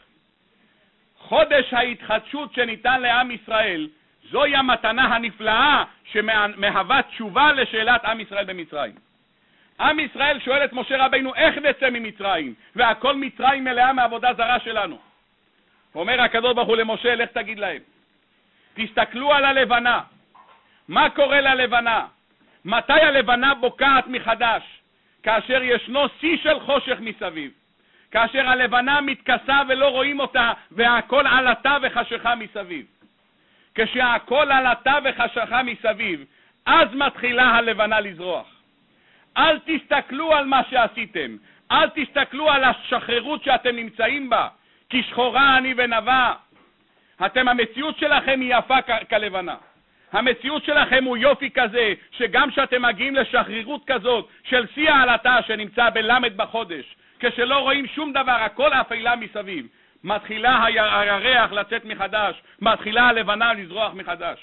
חודש ההתחדשות שניתן לעם ישראל, זוהי המתנה הנפלאה שמהווה תשובה לשאלת עם ישראל במצרים. עם ישראל שואל את משה רבינו, איך נצא ממצרים? והכל מצרים מלאה מעבודה זרה שלנו. אומר הקדוש ברוך הוא למשה, לך תגיד להם, תסתכלו על הלבנה. מה קורה ללבנה? מתי הלבנה בוקעת מחדש? כאשר ישנו שיא של חושך מסביב. כאשר הלבנה מתכסה ולא רואים אותה, והכל עלתה וחשכה מסביב. כשהכל עלתה וחשכה מסביב, אז מתחילה הלבנה לזרוח. אל תסתכלו על מה שעשיתם, אל תסתכלו על השחררות שאתם נמצאים בה, כי שחורה אני ונבא. אתם, המציאות שלכם היא יפה כלבנה. המציאות שלכם הוא יופי כזה, שגם שאתם מגיעים לשחררות כזאת, של שיא העלתה שנמצא בלמד בחודש, כשלא רואים שום דבר, הכל אפלה מסביב, מתחילה הירח לצאת מחדש, מתחילה הלבנה לזרוח מחדש.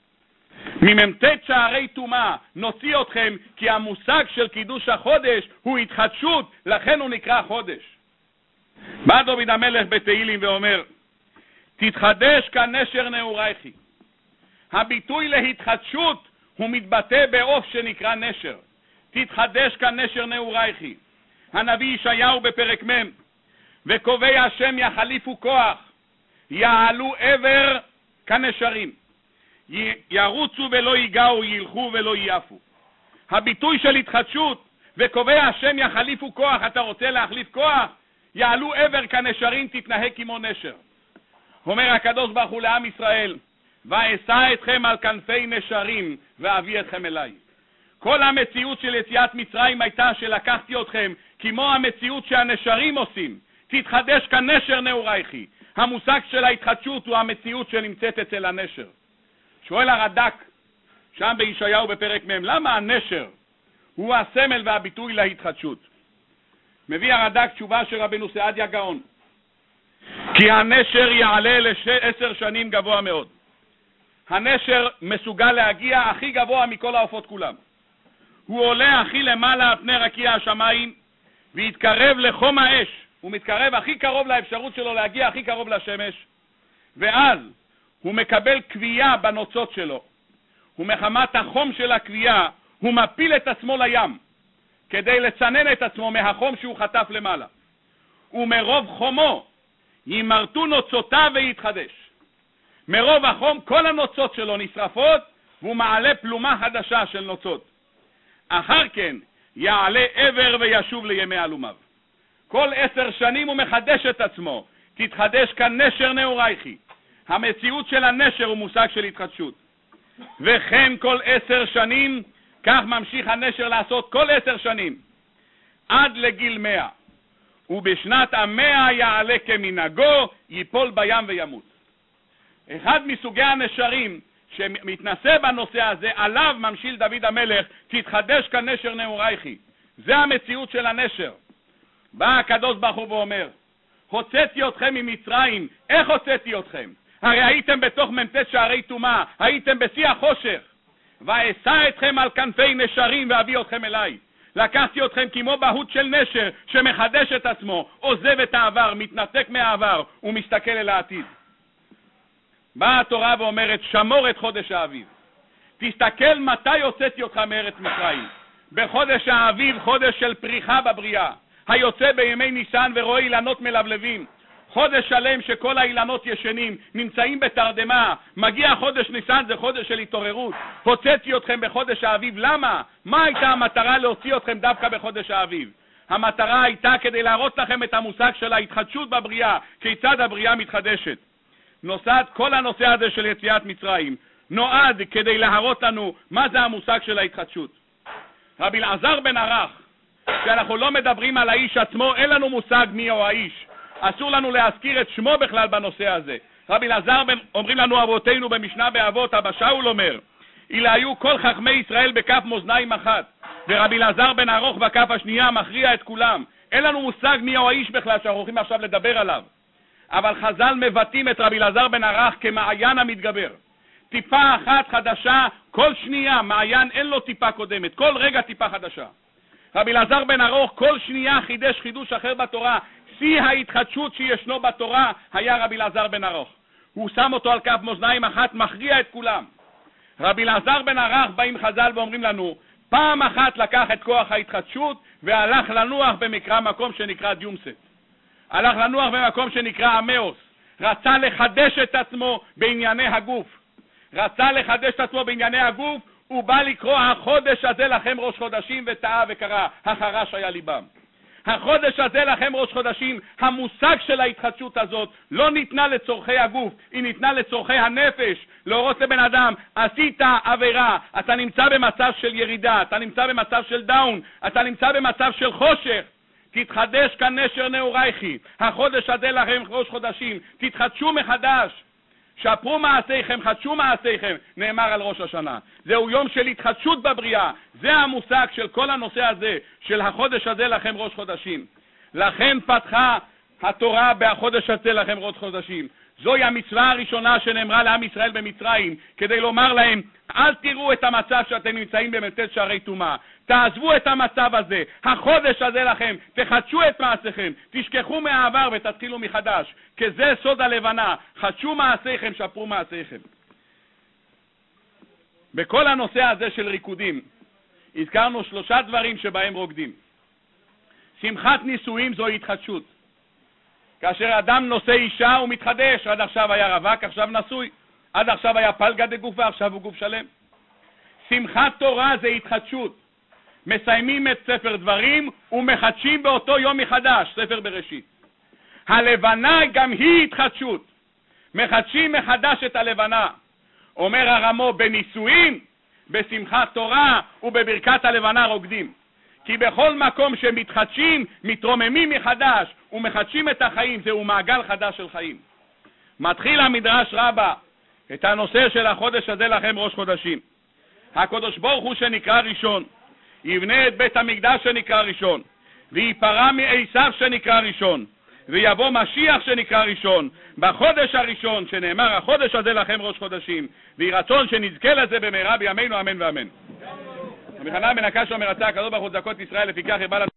ממ"ט שערי טומאה נוציא אתכם, כי המושג של קידוש החודש הוא התחדשות, לכן הוא נקרא חודש. בא דוד המלך בתהילים ואומר, תתחדש כנשר נעורייכי. הביטוי להתחדשות הוא מתבטא בעוף שנקרא נשר. תתחדש כנשר נעורייכי. הנביא ישעיהו בפרק מ', וקובע השם יחליפו כוח, יעלו עבר כנשרים, ירוצו ולא ייגעו, ילכו ולא ייעפו. הביטוי של התחדשות, וקובע השם יחליפו כוח, אתה רוצה להחליף כוח? יעלו עבר כנשרים, תתנהג כמו נשר. אומר הקדוש ברוך הוא לעם ישראל, ואשא אתכם על כנפי נשרים ואביא אתכם אליי. כל המציאות של יציאת מצרים הייתה שלקחתי אתכם כמו המציאות שהנשרים עושים. תתחדש כנשר נעורייכי. המושג של ההתחדשות הוא המציאות שנמצאת אצל הנשר. שואל הרד"ק שם בישעיהו בפרק מ', למה הנשר הוא הסמל והביטוי להתחדשות? מביא הרד"ק תשובה של רבנו סעדיה גאון, כי הנשר יעלה לעשר שנים גבוה מאוד. הנשר מסוגל להגיע הכי גבוה מכל העופות כולם. הוא עולה הכי למעלה על פני רקיע השמיים והתקרב לחום האש. הוא מתקרב הכי קרוב לאפשרות שלו להגיע הכי קרוב לשמש, ואז הוא מקבל קביעה בנוצות שלו. ומחמת החום של הקביעה הוא מפיל את עצמו לים כדי לצנן את עצמו מהחום שהוא חטף למעלה. ומרוב חומו ימרטו נוצותיו ויתחדש. מרוב החום כל הנוצות שלו נשרפות והוא מעלה פלומה חדשה של נוצות. אחר כן יעלה עבר וישוב לימי אלומיו. כל עשר שנים הוא מחדש את עצמו. תתחדש כנשר נעורייכי. המציאות של הנשר הוא מושג של התחדשות. וכן כל עשר שנים, כך ממשיך הנשר לעשות כל עשר שנים, עד לגיל מאה. ובשנת המאה יעלה כמנהגו, ייפול בים וימות. אחד מסוגי הנשרים שמתנסה בנושא הזה, עליו ממשיל דוד המלך, תתחדש כנשר נעורייכי. זה המציאות של הנשר. בא הקדוש ברוך הוא ואומר, הוצאתי אתכם ממצרים. איך הוצאתי אתכם? הרי הייתם בתוך מ"ט שערי טומאה, הייתם בשיא החושך. ואשא אתכם על כנפי נשרים ואביא אתכם אליי. לקחתי אתכם כמו בהות של נשר שמחדש את עצמו, עוזב את העבר, מתנתק מהעבר ומסתכל אל העתיד. באה התורה ואומרת, שמור את חודש האביב. תסתכל מתי הוצאתי אותך מארץ מצרים. בחודש האביב, חודש של פריחה בבריאה. היוצא בימי ניסן ורואה אילנות מלבלבים. חודש שלם שכל האילנות ישנים, נמצאים בתרדמה. מגיע חודש ניסן, זה חודש של התעוררות. הוצאתי אתכם בחודש האביב. למה? מה הייתה המטרה להוציא אתכם דווקא בחודש האביב? המטרה הייתה כדי להראות לכם את המושג של ההתחדשות בבריאה, כיצד הבריאה מתחדשת. נוסד כל הנושא הזה של יציאת מצרים, נועד כדי להראות לנו מה זה המושג של ההתחדשות. רבי אלעזר בן ערך, שאנחנו לא מדברים על האיש עצמו, אין לנו מושג מי הוא האיש. אסור לנו להזכיר את שמו בכלל בנושא הזה. רבי אלעזר בן, אומרים לנו אבותינו במשנה באבות, אבא שאול אומר, אלה היו כל חכמי ישראל בכף מאזניים אחת, ורבי אלעזר בן ערך בכף השנייה מכריע את כולם. אין לנו מושג מי הוא האיש בכלל שאנחנו הולכים עכשיו לדבר עליו. אבל חז"ל מבטאים את רבי אלעזר בן ערך כמעיין המתגבר. טיפה אחת חדשה, כל שנייה, מעיין אין לו טיפה קודמת, כל רגע טיפה חדשה. רבי אלעזר בן ערך כל שנייה חידש חידוש אחר בתורה. שיא ההתחדשות שישנו בתורה היה רבי אלעזר בן ערך. הוא שם אותו על כף מאזניים אחת, מכריע את כולם. רבי אלעזר בן ערך באים חז"ל ואומרים לנו, פעם אחת לקח את כוח ההתחדשות והלך לנוח במקרא מקום שנקרא דיומסט. הלך לנוח במקום שנקרא אמאוס. רצה לחדש את עצמו בענייני הגוף. רצה לחדש את עצמו בענייני הגוף, הוא בא לקרוא החודש הזה לכם ראש חודשים וטעה וקרא, החרש היה ליבם. החודש הזה לכם ראש חודשים, המושג של ההתחדשות הזאת לא ניתנה לצורכי הגוף, היא ניתנה לצורכי הנפש, להורות לבן אדם, עשית עבירה, אתה נמצא במצב של ירידה, אתה נמצא במצב של דאון, אתה נמצא במצב של חושך, תתחדש כנשר נעורייכי, החודש הזה לכם ראש חודשים, תתחדשו מחדש, שפרו מעשיכם, חדשו מעשיכם, נאמר על ראש השנה. זהו יום של התחדשות בבריאה, זה המושג של כל הנושא הזה, של החודש הזה לכם ראש חודשים. לכן פתחה התורה בחודש הזה לכם ראש חודשים. זוהי המצווה הראשונה שנאמרה לעם ישראל במצרים, כדי לומר להם, אל תראו את המצב שאתם נמצאים במלטת שערי טומאה. תעזבו את המצב הזה, החודש הזה לכם, תחדשו את מעשיכם, תשכחו מהעבר ותתחילו מחדש, כי זה סוד הלבנה, חדשו מעשיכם, שפרו מעשיכם. בכל הנושא הזה של ריקודים, הזכרנו שלושה דברים שבהם רוקדים. שמחת נישואים זו התחדשות. כאשר אדם נושא אישה הוא מתחדש, עד עכשיו היה רווק, עכשיו נשוי, עד עכשיו היה פלגה דגופה, עכשיו הוא גוף שלם. שמחת תורה זה התחדשות. מסיימים את ספר דברים ומחדשים באותו יום מחדש, ספר בראשית. הלבנה גם היא התחדשות. מחדשים מחדש את הלבנה. אומר הרמו, בנישואים, בשמחת תורה ובברכת הלבנה רוקדים. כי בכל מקום שמתחדשים, מתרוממים מחדש ומחדשים את החיים, זהו מעגל חדש של חיים. מתחיל המדרש רבה את הנושא של החודש הזה לכם ראש חודשים. הקדוש ברוך הוא שנקרא ראשון, יבנה את בית המקדש שנקרא ראשון, ויפרע מעשיו שנקרא ראשון, ויבוא משיח שנקרא ראשון, בחודש הראשון שנאמר החודש הזה לכם ראש חודשים, ויהי רצון שנזכה לזה במהרה בימינו אמן ואמן. המחנה בן הקש אומר רצה הקדוש ברוך הוא צדקות ישראל, לפיכך יבא לנו